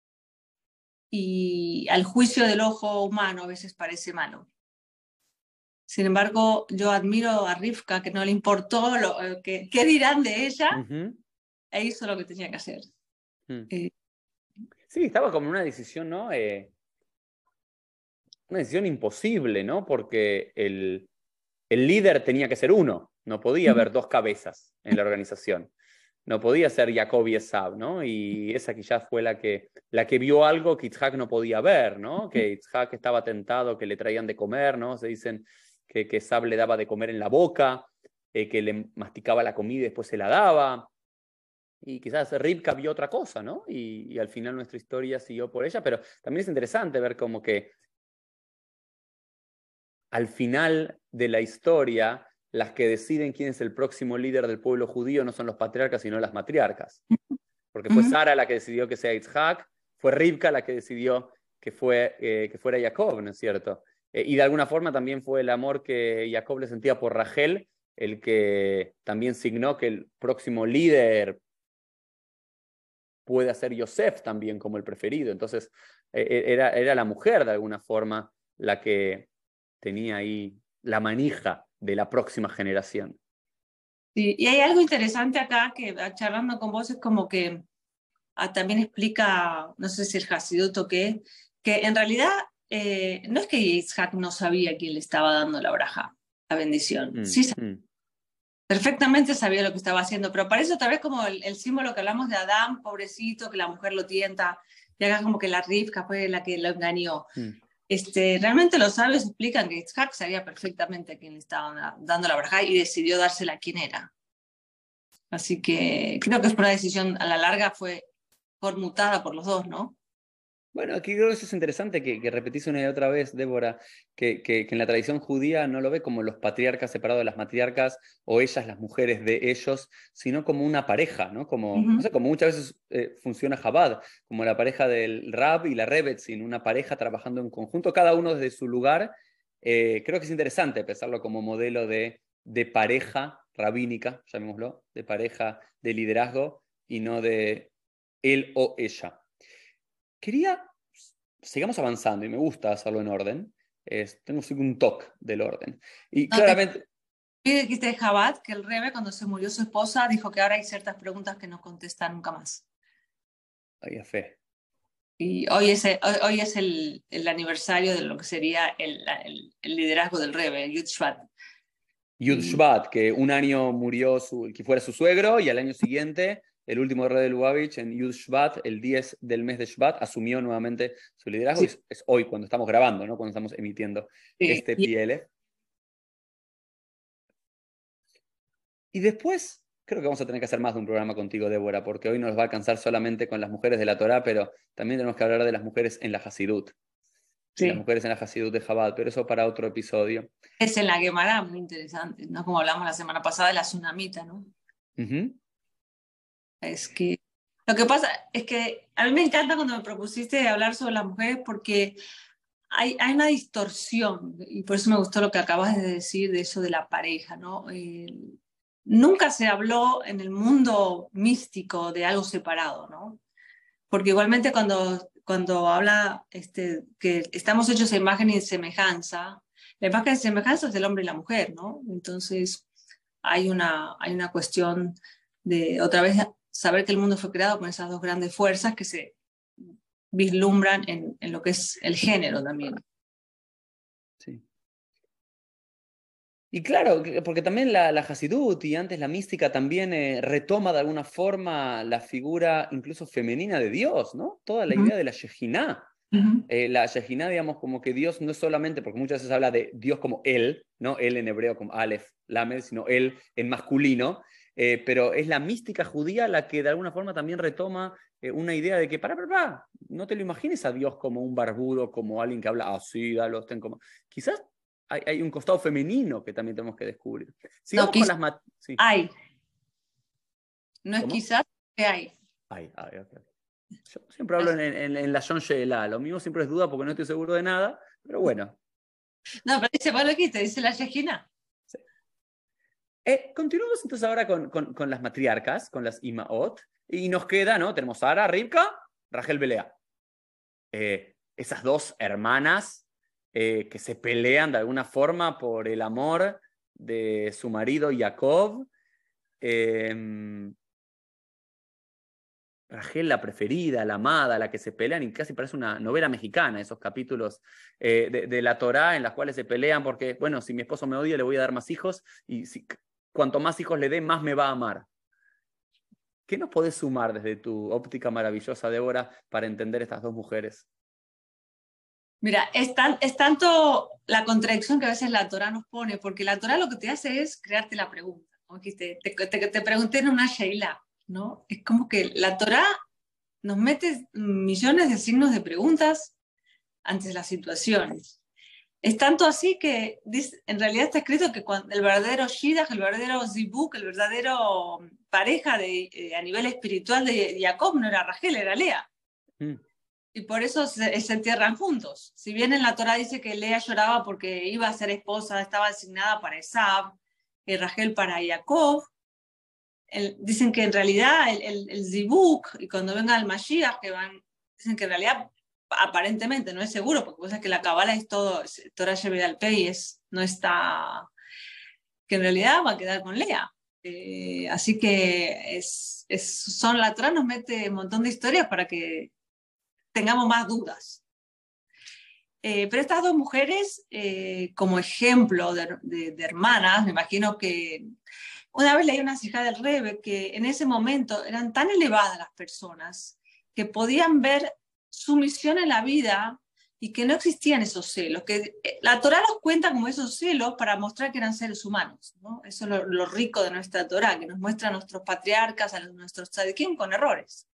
Y al juicio del ojo humano a veces parece malo. Sin embargo, yo admiro a Rivka, que no le importó lo, que, qué dirán de ella, uh-huh. E hizo lo que tenía que hacer. Uh-huh. Eh, sí, estaba como una decisión, ¿no? Eh, una decisión imposible, ¿no? Porque el, el líder tenía que ser uno, no podía haber dos cabezas en la organización. No podía ser Jacob y Esab, ¿no? Y esa quizás fue la que, la que vio algo que Yitzhak no podía ver, ¿no? Que Yitzhak estaba tentado, que le traían de comer, ¿no? Se dicen que, que Esab le daba de comer en la boca, eh, que le masticaba la comida y después se la daba. Y quizás Rivka vio otra cosa, ¿no? Y, y al final nuestra historia siguió por ella, pero también es interesante ver como que al final de la historia, las que deciden quién es el próximo líder del pueblo judío no son los patriarcas, sino las matriarcas. Porque fue Sara la que decidió que sea Yitzhak, fue Rivka la que decidió que, fue, eh, que fuera Jacob, ¿no es cierto? Eh, y de alguna forma también fue el amor que Jacob le sentía por Rachel, el que también signó que el próximo líder puede ser Yosef también como el preferido. Entonces, eh, era, era la mujer de alguna forma la que tenía ahí la manija de la próxima generación. Sí, y hay algo interesante acá que charlando con vos es como que ah, también explica, no sé si el Hasidut o qué, que en realidad eh, no es que Yitzhak no sabía quién le estaba dando la braja, la bendición. Mm, Sí, mm. perfectamente sabía lo que estaba haciendo, pero parece otra vez como el, el símbolo que hablamos de Adán, pobrecito, que la mujer lo tienta, y acá como que la Rivka fue la que lo engañó. Mm. Este, realmente los sabios explican que Yitzhak sabía perfectamente a quién le estaban dando la braja y decidió dársela a quién era. Así que creo que es una decisión a la larga fue conmutada por los dos, ¿no? Bueno, aquí creo que eso es interesante que, que repetís una y otra vez, Débora, que, que, que en la tradición judía no lo ve como los patriarcas separados de las matriarcas o ellas, las mujeres de ellos, sino como una pareja, ¿no? Como, Uh-huh. no sé, como muchas veces eh, funciona Chabad, como la pareja del Rab y la Rebetzin, una pareja trabajando en conjunto, cada uno desde su lugar. Eh, creo que es interesante pensarlo como modelo de, de pareja rabínica, llamémoslo, de pareja de liderazgo y no de él o ella. Quería, sigamos avanzando y me gusta hacerlo en orden. Es, tengo un toque del orden. Y No, te claramente... dijiste de Jabat que el Rebe cuando se murió su esposa dijo que ahora hay ciertas preguntas que no contesta nunca más. Ay, a fe. Y hoy es, el, hoy, hoy es el, el aniversario de lo que sería el, el, el liderazgo del Rebe, Yud Shvat. Yud Shvat, que un año murió su, que fuera su suegro y al año siguiente, el último rey de Lubavitch, en Yud Shvat, el diez del mes de Shvat, asumió nuevamente su liderazgo. Sí, Y es, es hoy cuando estamos grabando, ¿no? Cuando estamos emitiendo sí. este Y P L. Y después, creo que vamos a tener que hacer más de un programa contigo, Débora, porque hoy no nos va a alcanzar solamente con las mujeres de la Torá, pero también tenemos que hablar de las mujeres en la Hasidut. Y las sí. mujeres en la Hasidut de Chabad, pero eso para otro episodio. Es en la Gemara muy interesante, ¿no? Como hablamos la semana pasada de la tsunamita, ¿no? Uh-huh. Es que lo que pasa es que a mí me encanta cuando me propusiste hablar sobre las mujeres porque hay, hay una distorsión y por eso me gustó lo que acabas de decir de eso de la pareja, ¿no? Eh, nunca se habló en el mundo místico de algo separado, ¿no? Porque igualmente cuando, cuando habla este, que estamos hechos a imagen y semejanza, la imagen y semejanza es del hombre y la mujer, ¿no? Entonces hay una, hay una cuestión de, otra vez, saber que el mundo fue creado con esas dos grandes fuerzas que se vislumbran en, en lo que es el género también. Sí. Y claro, porque también la, la Hasidut y antes la mística también eh, retoma de alguna forma la figura incluso femenina de Dios, ¿no? Toda la idea de la Shejinah. Uh-huh. Eh, la Shejinah, digamos, como que Dios no es solamente, porque muchas veces habla de Dios como Él, ¿no? Él en hebreo como Aleph, Lamed, sino Él en masculino, eh, pero es la mística judía la que de alguna forma también retoma eh, una idea de que, para, para, para, no te lo imagines a Dios como un barbudo, como alguien que habla así, dalo, ten como... Quizás hay, hay un costado femenino que también tenemos que descubrir. No, Sigamos con quizás las... mat- sí. hay, no es ¿Cómo? quizás que hay. Ay, ay, ok. Yo siempre hablo en, en, en la John Sheela. Lo mío siempre es duda porque no estoy seguro de nada, pero bueno. No, pero dice, bueno, aquí te dice la Shejina. Sí. Eh, continuamos entonces ahora con, con, con las matriarcas, con las Imaot, y nos queda, ¿no? Tenemos Sara, Rivka, Rachel, Belea. Eh, esas dos hermanas eh, que se pelean de alguna forma por el amor de su marido Jacob. Eh, Rachel, la preferida, la amada, la que se pelean, y casi parece una novela mexicana, esos capítulos eh, de, de la Torá en las cuales se pelean porque, bueno, si mi esposo me odia, le voy a dar más hijos, y si, cuanto más hijos le dé, más me va a amar. ¿Qué nos podés sumar desde tu óptica maravillosa, Débora, para entender estas dos mujeres? Mira, es, tan, es tanto la contradicción que a veces la Torá nos pone, porque la Torá lo que te hace es crearte la pregunta. Como dijiste, te, te, te pregunté en una sheila, ¿no? Es como que la Torá nos mete millones de signos de preguntas ante las situaciones. Es tanto así que dice, en realidad está escrito que cuando el verdadero Shidach, el verdadero Zibuk, el verdadero pareja de, eh, a nivel espiritual de Jacob no era Rachel, era Lea. Mm. Y por eso se, se entierran juntos. Si bien en la Torá dice que Lea lloraba porque iba a ser esposa, estaba designada para Esab, y Rachel para Jacob, el, dicen que en realidad el, el, el Zibuk, y cuando venga el Mashiach, que van, dicen que en realidad aparentemente no es seguro, porque cosa que la Kabbalah es todo, Torah Shebe'al Pei, es, no está, que en realidad va a quedar con Lea. Eh, así que es, es, son la Torah nos mete un montón de historias para que tengamos más dudas. Eh, pero estas dos mujeres, eh, como ejemplo de, de, de hermanas, me imagino que una vez leí una hija del Rebbe que en ese momento eran tan elevadas las personas que podían ver su misión en la vida y que no existían esos celos, que la Torá los cuenta como esos celos para mostrar que eran seres humanos, ¿no? Eso es lo, lo rico de nuestra Torá, que nos muestra a nuestros patriarcas, a nuestros tzadikim con errores.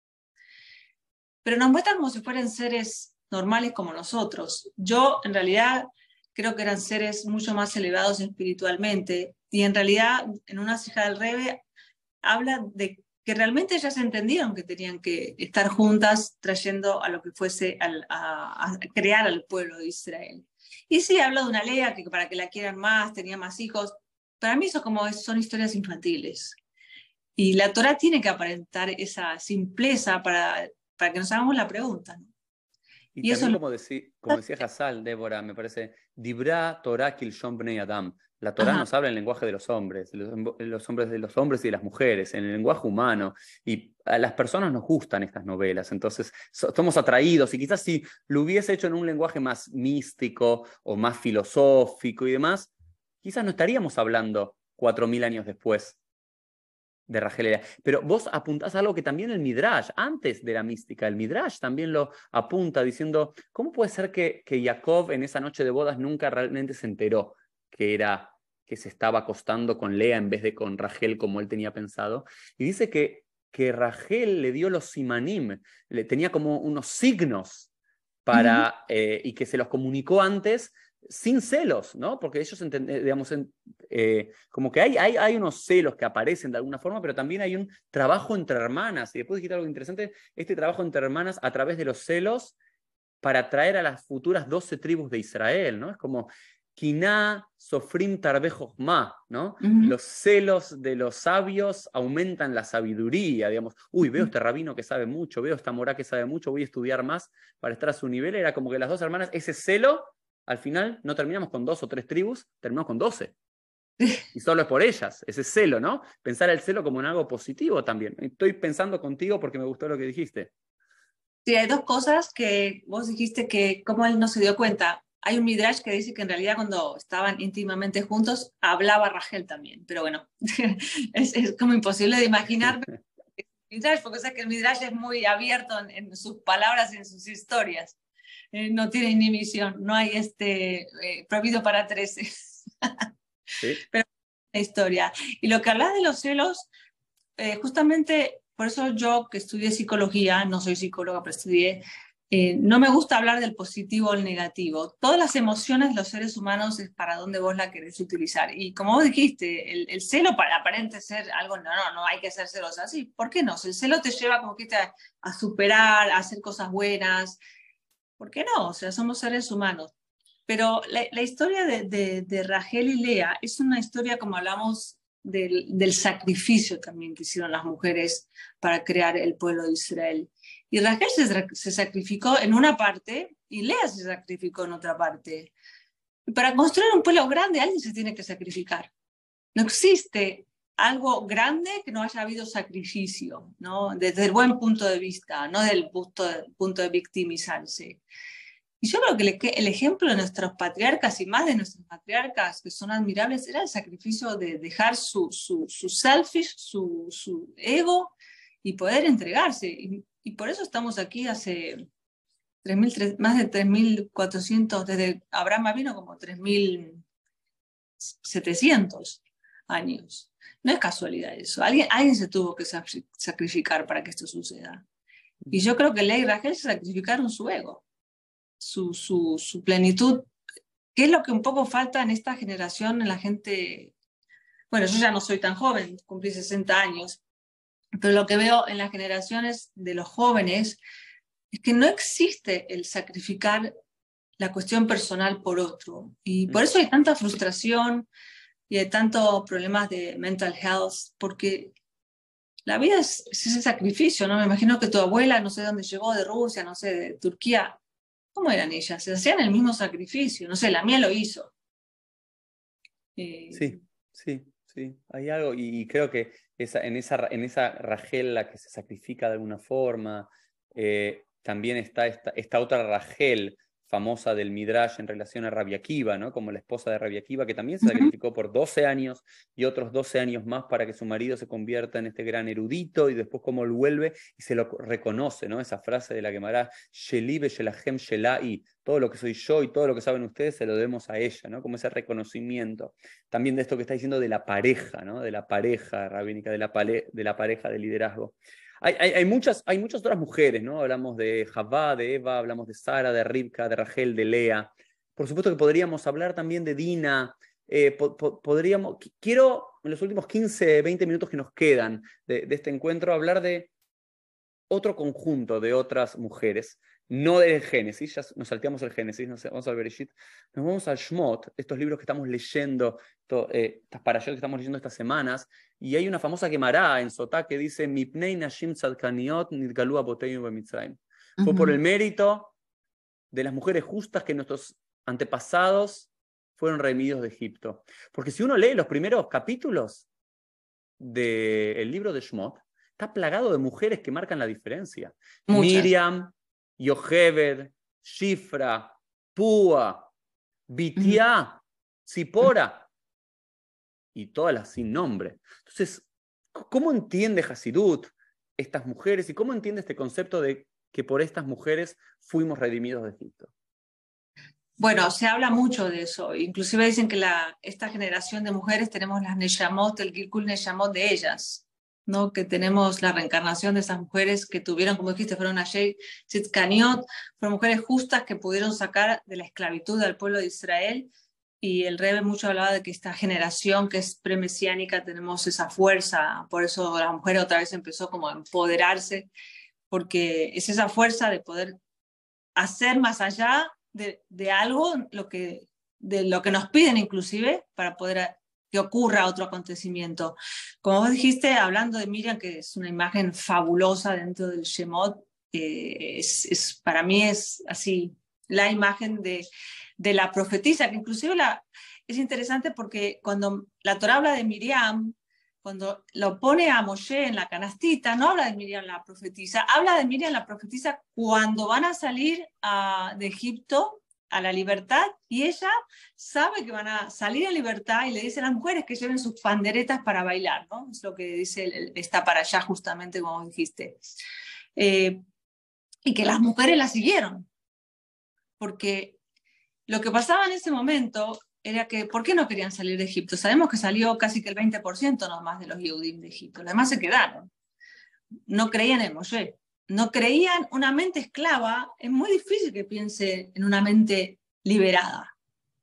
Pero nos muestran como si fueran seres normales como nosotros. Yo, en realidad, creo que eran seres mucho más elevados espiritualmente, y en realidad, en una hija del Rebbe, habla de que realmente ellas entendieron que tenían que estar juntas trayendo a lo que fuese al, a, a crear al pueblo de Israel. Y sí, habla de una Lea que para que la quieran más, tenía más hijos. Para mí eso como es, son historias infantiles. Y la Torá tiene que aparentar esa simpleza para, para que nos hagamos la pregunta, ¿no? Y, y también, eso... como, decí, como decía Hassal, Débora, me parece, Dibra Torah Kilshon Bnei Adam. La Torá Ajá. nos habla en el lenguaje de los hombres, los, los hombres de los hombres y de las mujeres, en el lenguaje humano. Y a las personas nos gustan estas novelas, entonces so, somos atraídos. Y quizás si lo hubiese hecho en un lenguaje más místico o más filosófico y demás, quizás no estaríamos hablando cuatro mil años después de Rachel y Lea. Pero vos apuntás a algo que también el Midrash, antes de la mística, el Midrash también lo apunta diciendo, ¿cómo puede ser que, que Jacob en esa noche de bodas nunca realmente se enteró que era que se estaba acostando con Lea en vez de con Rachel como él tenía pensado? Y dice que, que Rachel le dio los simanim, le tenía como unos signos para, uh-huh. eh, y que se los comunicó antes sin celos, ¿no? Porque ellos, digamos, eh, como que hay, hay, hay unos celos que aparecen de alguna forma, pero también hay un trabajo entre hermanas. Y después dijiste algo interesante, este trabajo entre hermanas a través de los celos para atraer a las futuras doce tribus de Israel, ¿no? Es como Kiná, Sofrim, Tarbe, Jochma, ¿no? Uh-huh. Los celos de los sabios aumentan la sabiduría, digamos. Uy, veo este rabino que sabe mucho, veo esta morá que sabe mucho, voy a estudiar más para estar a su nivel. Era como que las dos hermanas, ese celo, al final no terminamos con dos o tres tribus, terminamos con doce. Y solo es por ellas, ese celo, ¿no? Pensar el celo como en algo positivo también. Estoy pensando contigo porque me gustó lo que dijiste. Sí, hay dos cosas que vos dijiste que como él no se dio cuenta. Hay un Midrash que dice que en realidad cuando estaban íntimamente juntos hablaba Rachel también, pero bueno, es, es como imposible de imaginar el Midrash, porque sé que el Midrash es muy abierto en, en sus palabras y en sus historias. Eh, no tiene inhibición, no hay este eh, prohibido para trece. ¿Sí? Pero la historia. Y lo que hablas de los celos, eh, justamente por eso yo que estudié psicología, no soy psicóloga, pero estudié, eh, no me gusta hablar del positivo o el negativo. Todas las emociones de los seres humanos es para donde vos la querés utilizar. Y como vos dijiste, el, el celo para aparente ser algo, no, no, no hay que ser celosa. Sí, ¿por qué no? Si el celo te lleva como que te a, a superar, a hacer cosas buenas. ¿Por qué no? O sea, somos seres humanos. Pero la, la historia de, de, de Rachel y Lea es una historia, como hablamos, del, del sacrificio también que hicieron las mujeres para crear el pueblo de Israel. Y Rachel se, se sacrificó en una parte y Lea se sacrificó en otra parte. Y para construir un pueblo grande alguien se tiene que sacrificar. No existe algo grande que no haya habido sacrificio, ¿no? Desde el buen punto de vista, no desde el punto de, punto de victimizarse. Y yo creo que el, el ejemplo de nuestros patriarcas y más de nuestros patriarcas que son admirables era el sacrificio de dejar su, su, su selfish, su, su ego y poder entregarse. Y, y por eso estamos aquí hace tres mil, más de tres mil cuatrocientos, desde Abraham vino como tres mil setecientos años. No es casualidad eso. Alguien, alguien se tuvo que sacrificar para que esto suceda. Y yo creo que Lea y Rachel se sacrificaron su ego. Su, su, su plenitud, que es lo que un poco falta en esta generación, en la gente. Bueno, yo ya no soy tan joven, cumplí sesenta años, pero lo que veo en las generaciones de los jóvenes es que no existe el sacrificar la cuestión personal por otro, y por eso hay tanta frustración y hay tantos problemas de mental health, porque la vida es, es ese sacrificio, ¿no? Me imagino que tu abuela, no sé dónde llegó, de Rusia, no sé, de Turquía, ¿cómo eran ellas? Se hacían el mismo sacrificio. No sé, la mía lo hizo. Eh... Sí, sí, sí. Hay algo, y creo que esa, en, esa, en esa Rachel la que se sacrifica de alguna forma, eh, también está esta, esta otra Rachel famosa del Midrash en relación a Rabbi Akiva, ¿no? Como la esposa de Rabbi Akiva, que también se sacrificó por doce años y otros doce años más para que su marido se convierta en este gran erudito, y después como él vuelve y se lo reconoce, ¿no? Esa frase de la Gemara, Sheli Shelahem Shelai, todo lo que soy yo y todo lo que saben ustedes se lo debemos a ella, ¿no? Como ese reconocimiento. También de esto que está diciendo de la pareja, ¿no? De la pareja rabínica, de la, pale, de la pareja de liderazgo. Hay, hay, hay, muchas, hay muchas otras mujeres, ¿no? Hablamos de Javá, de Eva, hablamos de Sara, de Rivka, de Rachel, de Lea. Por supuesto que podríamos hablar también de Dina. Eh, po, po, podríamos, quiero, en los últimos quince, veinte minutos que nos quedan de, de este encuentro, hablar de otro conjunto de otras mujeres, no del Génesis, ya nos salteamos el Génesis, nos vamos al Bereshit, nos vamos al Shmot, estos libros que estamos leyendo, to, eh, estas parashot que estamos leyendo estas semanas, y hay una famosa Gemara en Sotá que dice, Mipnei nashim tzadkaniot nitgalu aboteinu b'Mitzrayim. Uh-huh. Fue por el mérito de las mujeres justas que nuestros antepasados fueron redimidos de Egipto. Porque si uno lee los primeros capítulos del libro de Shmot, está plagado de mujeres que marcan la diferencia. Muchas. Miriam, Yocheved, Shifra, Púa, Bitiá, Zipora, y todas las sin nombre. Entonces, ¿cómo entiende Hasidut estas mujeres y cómo entiende este concepto de que por estas mujeres fuimos redimidos de Egipto? Bueno, se habla mucho de eso. Inclusive dicen que la, esta generación de mujeres tenemos las Neshamot, el Gilgul Neshamot de ellas, ¿no? Que tenemos la reencarnación de esas mujeres que tuvieron, como dijiste, fueron Ashei Tzidkaniot, fueron mujeres justas que pudieron sacar de la esclavitud al pueblo de Israel. Y el Rebbe mucho hablaba de que esta generación que es premesiánica tenemos esa fuerza, por eso la mujer otra vez empezó como a empoderarse, porque es esa fuerza de poder hacer más allá de, de algo, lo que, de lo que nos piden inclusive, para poder que ocurra otro acontecimiento. Como vos dijiste, hablando de Miriam, que es una imagen fabulosa dentro del Shemot, eh, es, es, para mí es así, la imagen de, de la profetisa, que inclusive la, es interesante porque cuando la Torá habla de Miriam, cuando lo pone a Moshe en la canastita, no habla de Miriam la profetisa, habla de Miriam la profetisa cuando van a salir a, de Egipto a la libertad, y ella sabe que van a salir a libertad y le dice a las mujeres que lleven sus panderetas para bailar, ¿no? Es lo que dice el, está para allá justamente como dijiste. Eh, y que las mujeres la siguieron, porque lo que pasaba en ese momento era que, ¿por qué no querían salir de Egipto? Sabemos que salió casi que el veinte por ciento nomás de los Yehudim de Egipto, los demás se quedaron. No creían en Moshe, no creían. Una mente esclava, es muy difícil que piense en una mente liberada,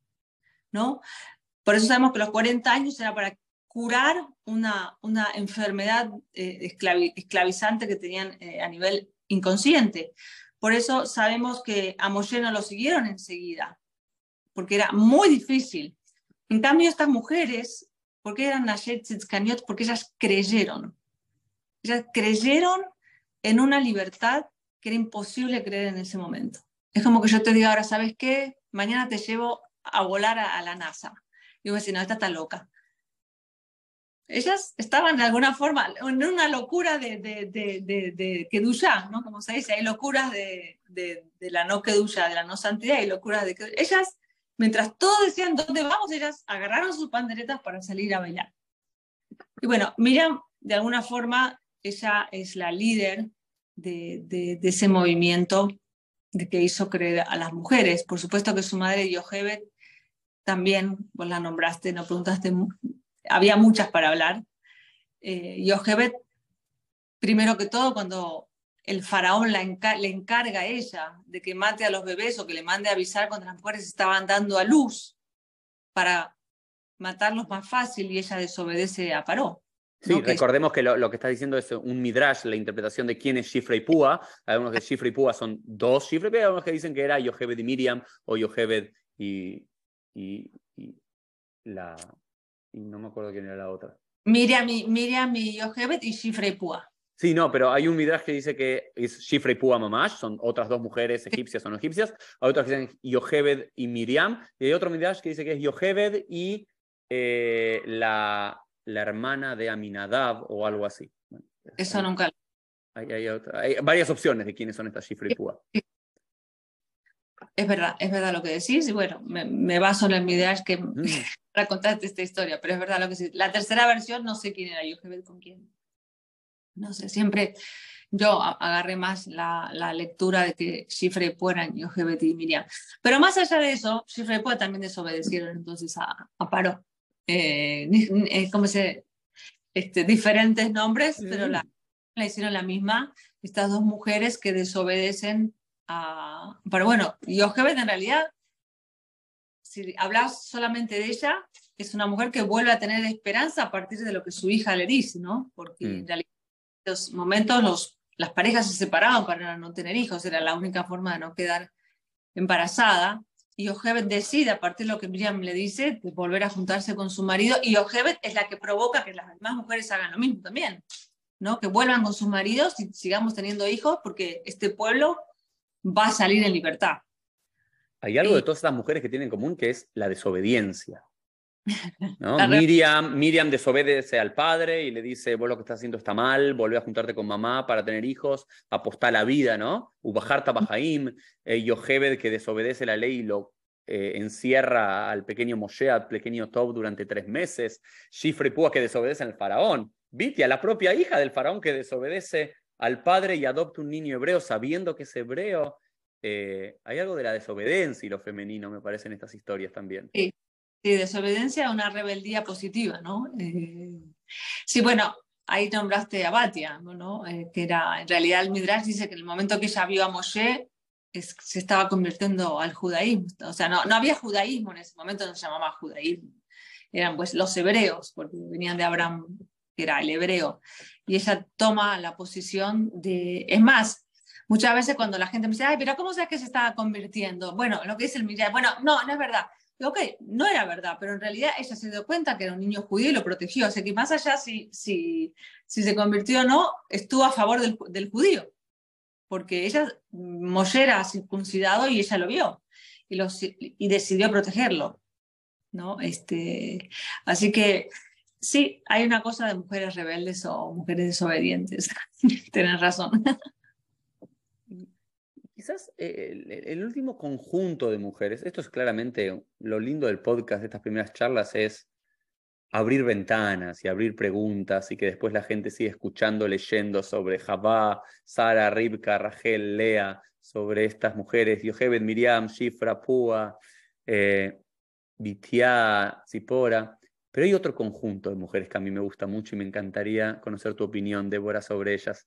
¿no? Por eso sabemos que los cuarenta años era para curar una, una enfermedad eh, esclavi, esclavizante que tenían eh, a nivel inconsciente. Por eso sabemos que a Moshe no lo siguieron enseguida, porque era muy difícil. En cambio, estas mujeres, ¿por qué eran Nashet Tzidkaniot? Porque ellas creyeron. Ellas creyeron en una libertad que era imposible creer en ese momento. Es como que yo te diga ahora, ¿sabes qué? Mañana te llevo a volar a, a la NASA. Y vos decís, no, esta está loca. ellas estaban de alguna forma en una locura de, de, de, de, de Kedushá, ¿no? Como se dice, hay locuras de, de, de la no Kedushá, de la no santidad, y locuras de Kedushá. Ellas, mientras todos decían dónde vamos, ellas agarraron sus panderetas para salir a bailar. Y bueno, Miriam, de alguna forma, ella es la líder de, de, de ese movimiento de que hizo creer a las mujeres. Por supuesto que su madre, Yochebed, también, vos la nombraste, no preguntaste, había muchas para hablar. Eh, Yochebed, primero que todo, cuando el faraón la enca le encarga a ella de que mate a los bebés o que le mande a avisar cuando las mujeres estaban dando a luz para matarlos más fácil, y ella desobedece a Paró. Sí, ¿no? recordemos que lo, lo que está diciendo es un midrash, la interpretación de quién es Shifra y Púa. Hay algunos que Shifra y Púa son dos Shifra, pero hay algunos que dicen que era Yochebed y Miriam, o Yochebed y, y, y la... y no me acuerdo quién era la otra. Miriam y, Miriam y Yochebed y Shifra y Púa. Sí, no, pero hay un midrash que dice que es Shifra y Púa Mamash, son otras dos mujeres egipcias o no egipcias. Hay otras que dicen Yochebed y Miriam, y hay otro midrash que dice que es Yochebed y eh, la... la hermana de Aminadab o algo así. Bueno, Eso hay, nunca. hay, hay, otra, hay varias opciones de quiénes son estas Shifra y Púa. Es verdad, es verdad lo que decís, y bueno, me, me baso en el midrash que Mm. para contarte esta historia, pero es verdad lo que decís. La tercera versión, no sé quién era Yochebed con quién. No sé, siempre yo agarré más la, la lectura de que Shifra y Púa eran Yochebed y Miriam. Pero más allá de eso, Shifra y Púa también desobedecieron entonces a, a Paró. Eh, eh, ¿Cómo se este, diferentes nombres, pero la, la hicieron la misma, estas dos mujeres que desobedecen a... Pero bueno, Yochebed en realidad, si hablas solamente de ella, es una mujer que vuelve a tener esperanza a partir de lo que su hija le dice, ¿no? Porque mm. en realidad en los momentos los, las parejas se separaban para no tener hijos, era la única forma de no quedar embarazada. Y Yochebed decide, a partir de lo que Miriam le dice, de volver a juntarse con su marido, y Yochebed es la que provoca que las demás mujeres hagan lo mismo también, ¿no? Que vuelvan con sus maridos y sigamos teniendo hijos, porque este pueblo va a salir en libertad. Hay algo y... de todas estas mujeres que tienen en común, que es la desobediencia, ¿no? Miriam, Miriam desobedece al padre y le dice, vos lo que estás haciendo está mal, volvé a juntarte con mamá para tener hijos, apostá la vida, ¿no? Ubajarta Bajaim, eh, Yochebed que desobedece la ley y lo eh, encierra al pequeño Moshe, al pequeño Tob durante tres meses, Shifra y Púa que desobedecen al faraón, Bitia, la propia hija del faraón que desobedece al padre y adopta un niño hebreo sabiendo que es hebreo. Eh, hay algo de la desobediencia y lo femenino, me parece, en estas historias también. Sí. Sí, desobediencia a una rebeldía positiva, ¿no? Eh, sí, bueno, ahí nombraste a Batia, ¿no? Eh, que era, en realidad el Midrash dice que en el momento que ella vio a Moshe, es, se estaba convirtiendo al judaísmo. O sea, no, no había judaísmo en ese momento, no se llamaba judaísmo. Eran pues los hebreos, porque venían de Abraham, que era el hebreo. Y ella toma la posición de... Es más, muchas veces cuando la gente me dice, ay, pero ¿cómo sabes que se estaba convirtiendo? Bueno, lo que dice el Midrash, bueno, no, no es verdad. Ok, no era verdad, pero en realidad ella se dio cuenta que era un niño judío y lo protegió. O sea que más allá si, si, si se convirtió o no, estuvo a favor del, del judío. Porque ella, Moshe era circuncidado y ella lo vio. Y, lo, y decidió protegerlo, ¿no? Este, así que sí, hay una cosa de mujeres rebeldes o mujeres desobedientes. Tienes razón. Quizás el, el último conjunto de mujeres, esto es claramente lo lindo del podcast, de estas primeras charlas, es abrir ventanas y abrir preguntas y que después la gente siga escuchando, leyendo sobre Javá, Sara, Ribka, Rachel, Lea, sobre estas mujeres, Yochebed, Miriam, Shifra, Púa, eh, Bitiá, Zipora. Pero hay otro conjunto de mujeres que a mí me gusta mucho y me encantaría conocer tu opinión, Débora, sobre ellas.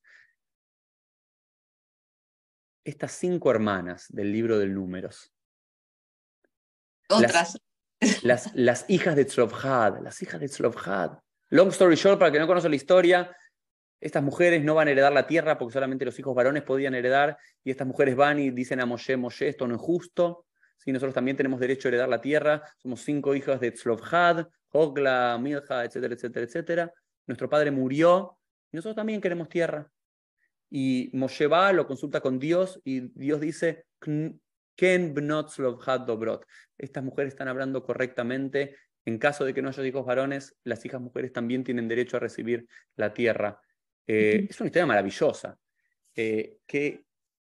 Estas cinco hermanas del libro de Números. Otras. Las, las, las hijas de Tzlofhad, las hijas de Tzlofhad. Long story short, para el que no conoce la historia, estas mujeres no van a heredar la tierra porque solamente los hijos varones podían heredar, y estas mujeres van y dicen a Moshe, Moshe, esto no es justo, ¿sí? Nosotros también tenemos derecho a heredar la tierra, somos cinco hijas de Tzlofhad, Hogla, Milja, etcétera, etcétera, etcétera. Nuestro padre murió y nosotros también queremos tierra. Y Moshe va, lo consulta con Dios y Dios dice, Ken bnot Tzlofhad dobrot. Estas mujeres están hablando correctamente en caso de que no haya hijos varones, las hijas mujeres también tienen derecho a recibir la tierra. Eh, es una historia maravillosa. Eh, ¿qué,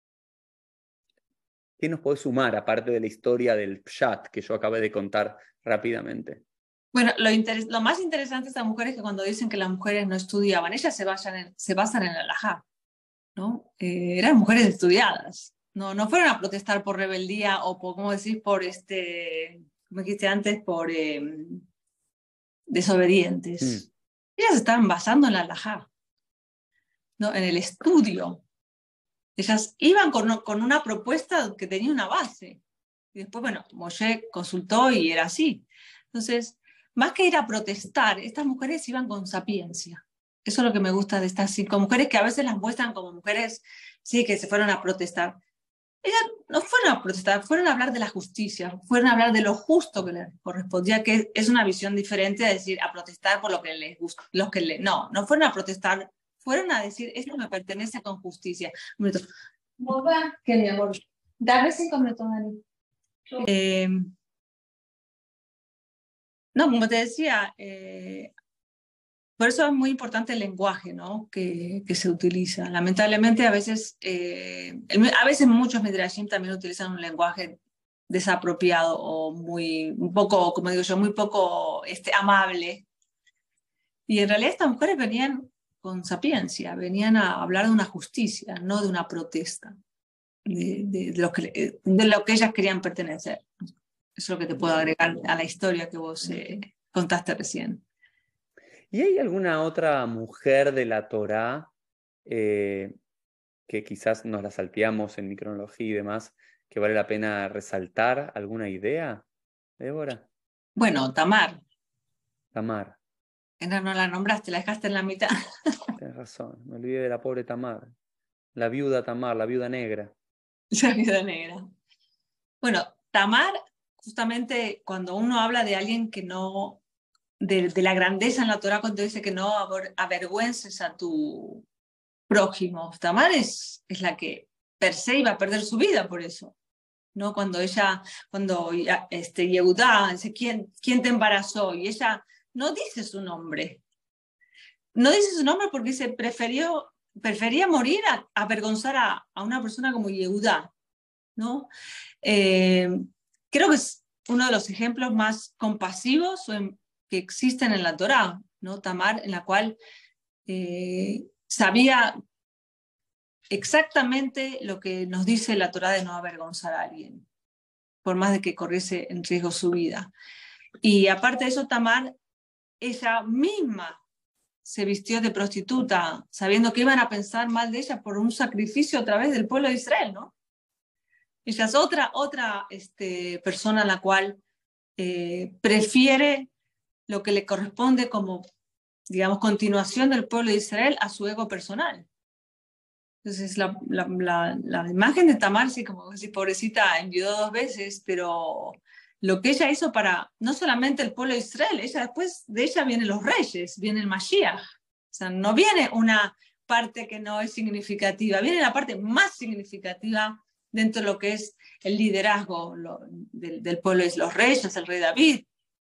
¿Qué nos puede sumar, aparte de la historia del Pshat que yo acabé de contar rápidamente? Bueno, lo, interes- lo más interesante de estas mujeres es que cuando dicen que las mujeres no estudiaban, ellas se, basan en, se basan en la halajá, ¿no? Eh, eran mujeres estudiadas, no, no fueron a protestar por rebeldía o por, ¿cómo decís? Por este, como dijiste antes, por eh, Mm. desobedientes. Ellas se estaban basando en la halajá, ¿no? En el estudio. Ellas iban con, con una propuesta que tenía una base. Y después, bueno, Moshe consultó y era así. Entonces, más que ir a protestar, estas mujeres iban con sapiencia. Eso es lo que me gusta de estas cinco mujeres, que a veces las muestran como mujeres, sí, que se fueron a protestar. Ellas no fueron a protestar, fueron a hablar de la justicia, fueron a hablar de lo justo que les correspondía, que es una visión diferente a decir, a protestar por lo que les gusta. Los que le, no, no fueron a protestar, fueron a decir, esto me pertenece con justicia. Un minuto. Boba, que mi amor, dame cinco minutos, Dani. Eh, no, como te decía, eh, por eso es muy importante el lenguaje, ¿no? que, que se utiliza. Lamentablemente, a veces, eh, el- a veces muchos midrashim también utilizan un lenguaje desapropiado o muy, un poco, como digo yo, muy poco este, amable. Y en realidad estas mujeres venían con sapiencia, venían a hablar de una justicia, no de una protesta, de, de, de lo, que, de lo que ellas querían pertenecer. Eso es lo que te puedo agregar a la historia que vos eh, contaste recién. ¿Y hay alguna otra mujer de la Torá eh, que quizás nos la salteamos en mi cronología y demás, que vale la pena resaltar? ¿Alguna idea, Débora? Bueno, Tamar, Tamar. no, no la nombraste, la dejaste en la mitad. Tienes razón, me olvidé de la pobre Tamar. La viuda Tamar, la viuda negra. La viuda negra. Bueno, Tamar, justamente cuando uno habla de alguien que no, de, de la grandeza en la Torah, cuando dice que no aver, avergüences a tu prójimo, Tamar es, es la que per se iba a perder su vida por eso. ¿No? Cuando ella, cuando este, Yehudá dice, ¿quién, ¿quién te embarazó? Y ella no dice su nombre. No dice su nombre porque se prefirió, prefería morir a, a avergonzar a, a una persona como Yehudá, ¿no? Eh, creo que es uno de los ejemplos más compasivos que existen en la Torá, ¿no? Tamar, en la cual eh, sabía exactamente lo que nos dice la Torá de no avergonzar a alguien, por más de que corriese en riesgo su vida. Y aparte de eso, Tamar, ella misma se vistió de prostituta, sabiendo que iban a pensar mal de ella por un sacrificio a través del pueblo de Israel, ¿no? Ella es otra, otra este, persona a la cual eh, prefiere lo que le corresponde como, digamos, continuación del pueblo de Israel a su ego personal. Entonces, la, la, la, la imagen de Tamar, sí, como decir, pobrecita, enviudó dos veces, pero lo que ella hizo para no solamente el pueblo de Israel, ella después de ella vienen los reyes, viene el Mashiach. O sea, no viene una parte que no es significativa, viene la parte más significativa dentro de lo que es el liderazgo lo, del, del pueblo, es los reyes, el rey David,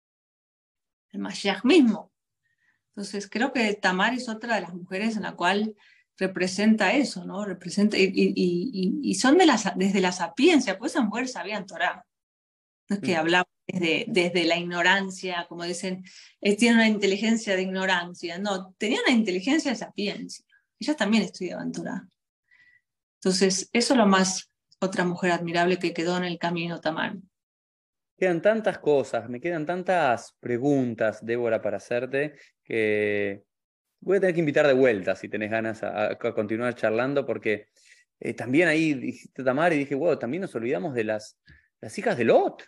el Mashiach mismo. Entonces, creo que Tamar es otra de las mujeres en la cual representa eso, ¿no? Representa, y, y, y, y son de la, desde la sapiencia, pues esas mujeres sabían Torah. No es que Mm. hablaban desde, desde la ignorancia, como dicen, eh, tienen una inteligencia de ignorancia. No, tenían una inteligencia de sapiencia. Ellas también estudiaban Torah. Entonces, eso es lo más, otra mujer admirable que quedó en el camino, Tamar. Quedan tantas cosas, me quedan tantas preguntas, Débora, para hacerte, que voy a tener que invitar de vuelta si tenés ganas a, a continuar charlando, porque eh, también ahí dijiste Tamar y dije, wow, también nos olvidamos de las, las hijas de Lot.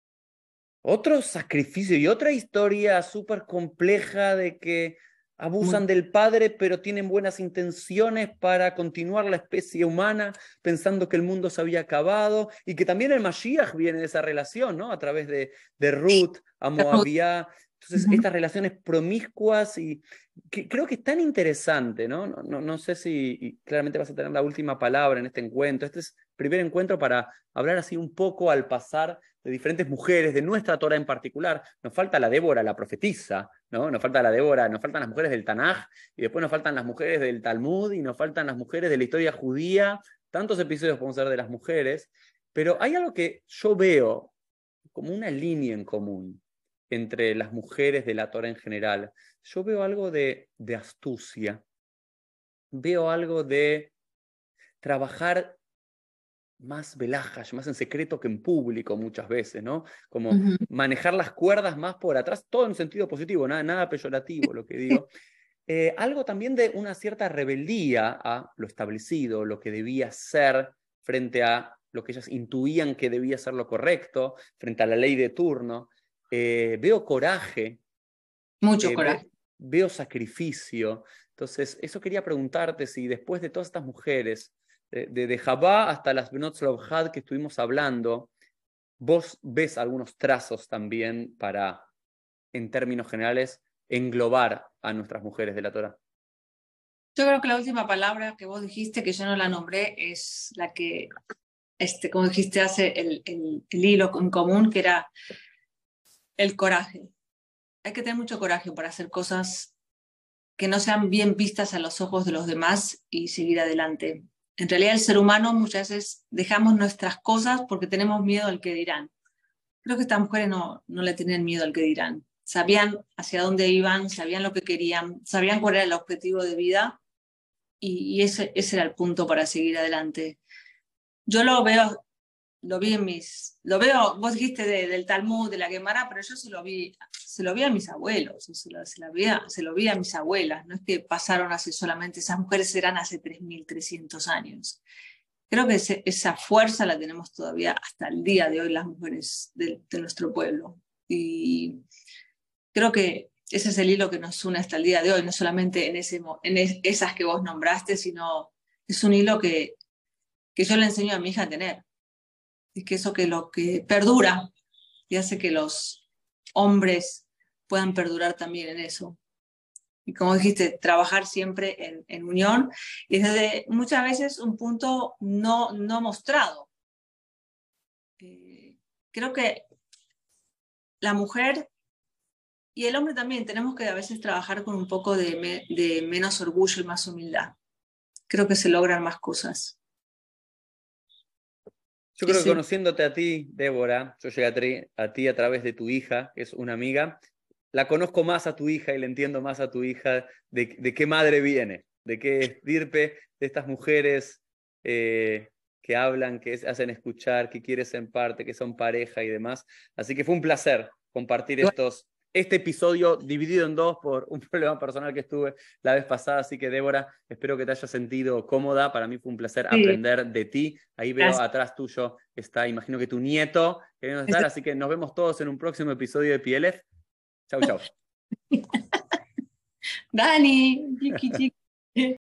Otro sacrificio y otra historia súper compleja de que abusan del padre, pero tienen buenas intenciones para continuar la especie humana, pensando que el mundo se había acabado, y que también el Mashiach viene de esa relación, ¿no? A través de, de Ruth, a Moabía. Entonces, Uh-huh. estas relaciones promiscuas, y que creo que es tan interesante, ¿no? No, no, no sé si y claramente vas a tener la última palabra en este encuentro. Este es el primer encuentro para hablar así un poco al pasar de diferentes mujeres, de nuestra Torah en particular. Nos falta la Débora, la profetisa, ¿no? Nos falta la Débora, nos faltan las mujeres del Tanaj, y después nos faltan las mujeres del Talmud, y nos faltan las mujeres de la historia judía. Tantos episodios podemos ver de las mujeres, pero hay algo que yo veo como una línea en común entre las mujeres de la Torah en general. Yo veo algo de, de astucia, veo algo de trabajar más velajas, más en secreto que en público muchas veces, ¿no? Como uh-huh. manejar las cuerdas más por atrás, todo en sentido positivo, nada, nada peyorativo lo que digo. Eh, algo también de una cierta rebeldía a lo establecido, lo que debía ser frente a lo que ellas intuían que debía ser lo correcto, frente a la ley de turno. Eh, veo coraje. Mucho eh, coraje. Ve, veo sacrificio. Entonces, eso quería preguntarte si después de todas estas mujeres, de, de, de Jabá hasta las Benot Zelofhad que estuvimos hablando, vos ves algunos trazos también para, en términos generales, englobar a nuestras mujeres de la Torah. Yo creo que la última palabra que vos dijiste, que yo no la nombré, es la que, este, como dijiste, hace el, el, el hilo en común, que era el coraje. Hay que tener mucho coraje para hacer cosas que no sean bien vistas a los ojos de los demás y seguir adelante. En realidad, el ser humano muchas veces dejamos nuestras cosas porque tenemos miedo al que dirán. Creo que estas mujeres no, no le tenían miedo al que dirán. Sabían hacia dónde iban, sabían lo que querían, sabían cuál era el objetivo de vida y, y ese, ese era el punto para seguir adelante. Yo lo veo, lo vi en mis, lo veo, vos dijiste de, del Talmud, de la Gemara, pero yo se lo vi, se lo vi a mis abuelos, se lo, se, la vi a, se lo vi a mis abuelas, no es que pasaron hace solamente, esas mujeres eran hace tres mil trescientos años. Creo que ese, esa fuerza la tenemos todavía hasta el día de hoy las mujeres de, de nuestro pueblo. Y creo que ese es el hilo que nos une hasta el día de hoy, no solamente en, ese, en es, esas que vos nombraste, sino es un hilo que, que yo le enseño a mi hija a tener. Y que eso que lo que perdura y hace que los hombres puedan perdurar también en eso. Y como dijiste, trabajar siempre en, en unión y desde muchas veces un punto no, no mostrado. Eh, creo que la mujer y el hombre también tenemos que a veces trabajar con un poco de, me, de menos orgullo y más humildad. Creo que se logran más cosas. Yo creo que conociéndote a ti, Débora, yo llegué a, a ti a través de tu hija, que es una amiga, la conozco más a tu hija y le entiendo más a tu hija de, de qué madre viene, de qué estirpe de estas mujeres eh, que hablan, que hacen escuchar, que quieres en parte, que son pareja y demás. Así que fue un placer compartir estos, este episodio dividido en dos por un problema personal que estuve la vez pasada. Así que, Débora, espero que te hayas sentido cómoda. Para mí fue un placer sí. aprender de ti. Ahí veo Gracias. Atrás tuyo está, imagino que tu nieto queriendo estar. Así que nos vemos todos en un próximo episodio de P L F. Chau, chau. Dani, chiqui, chiqui.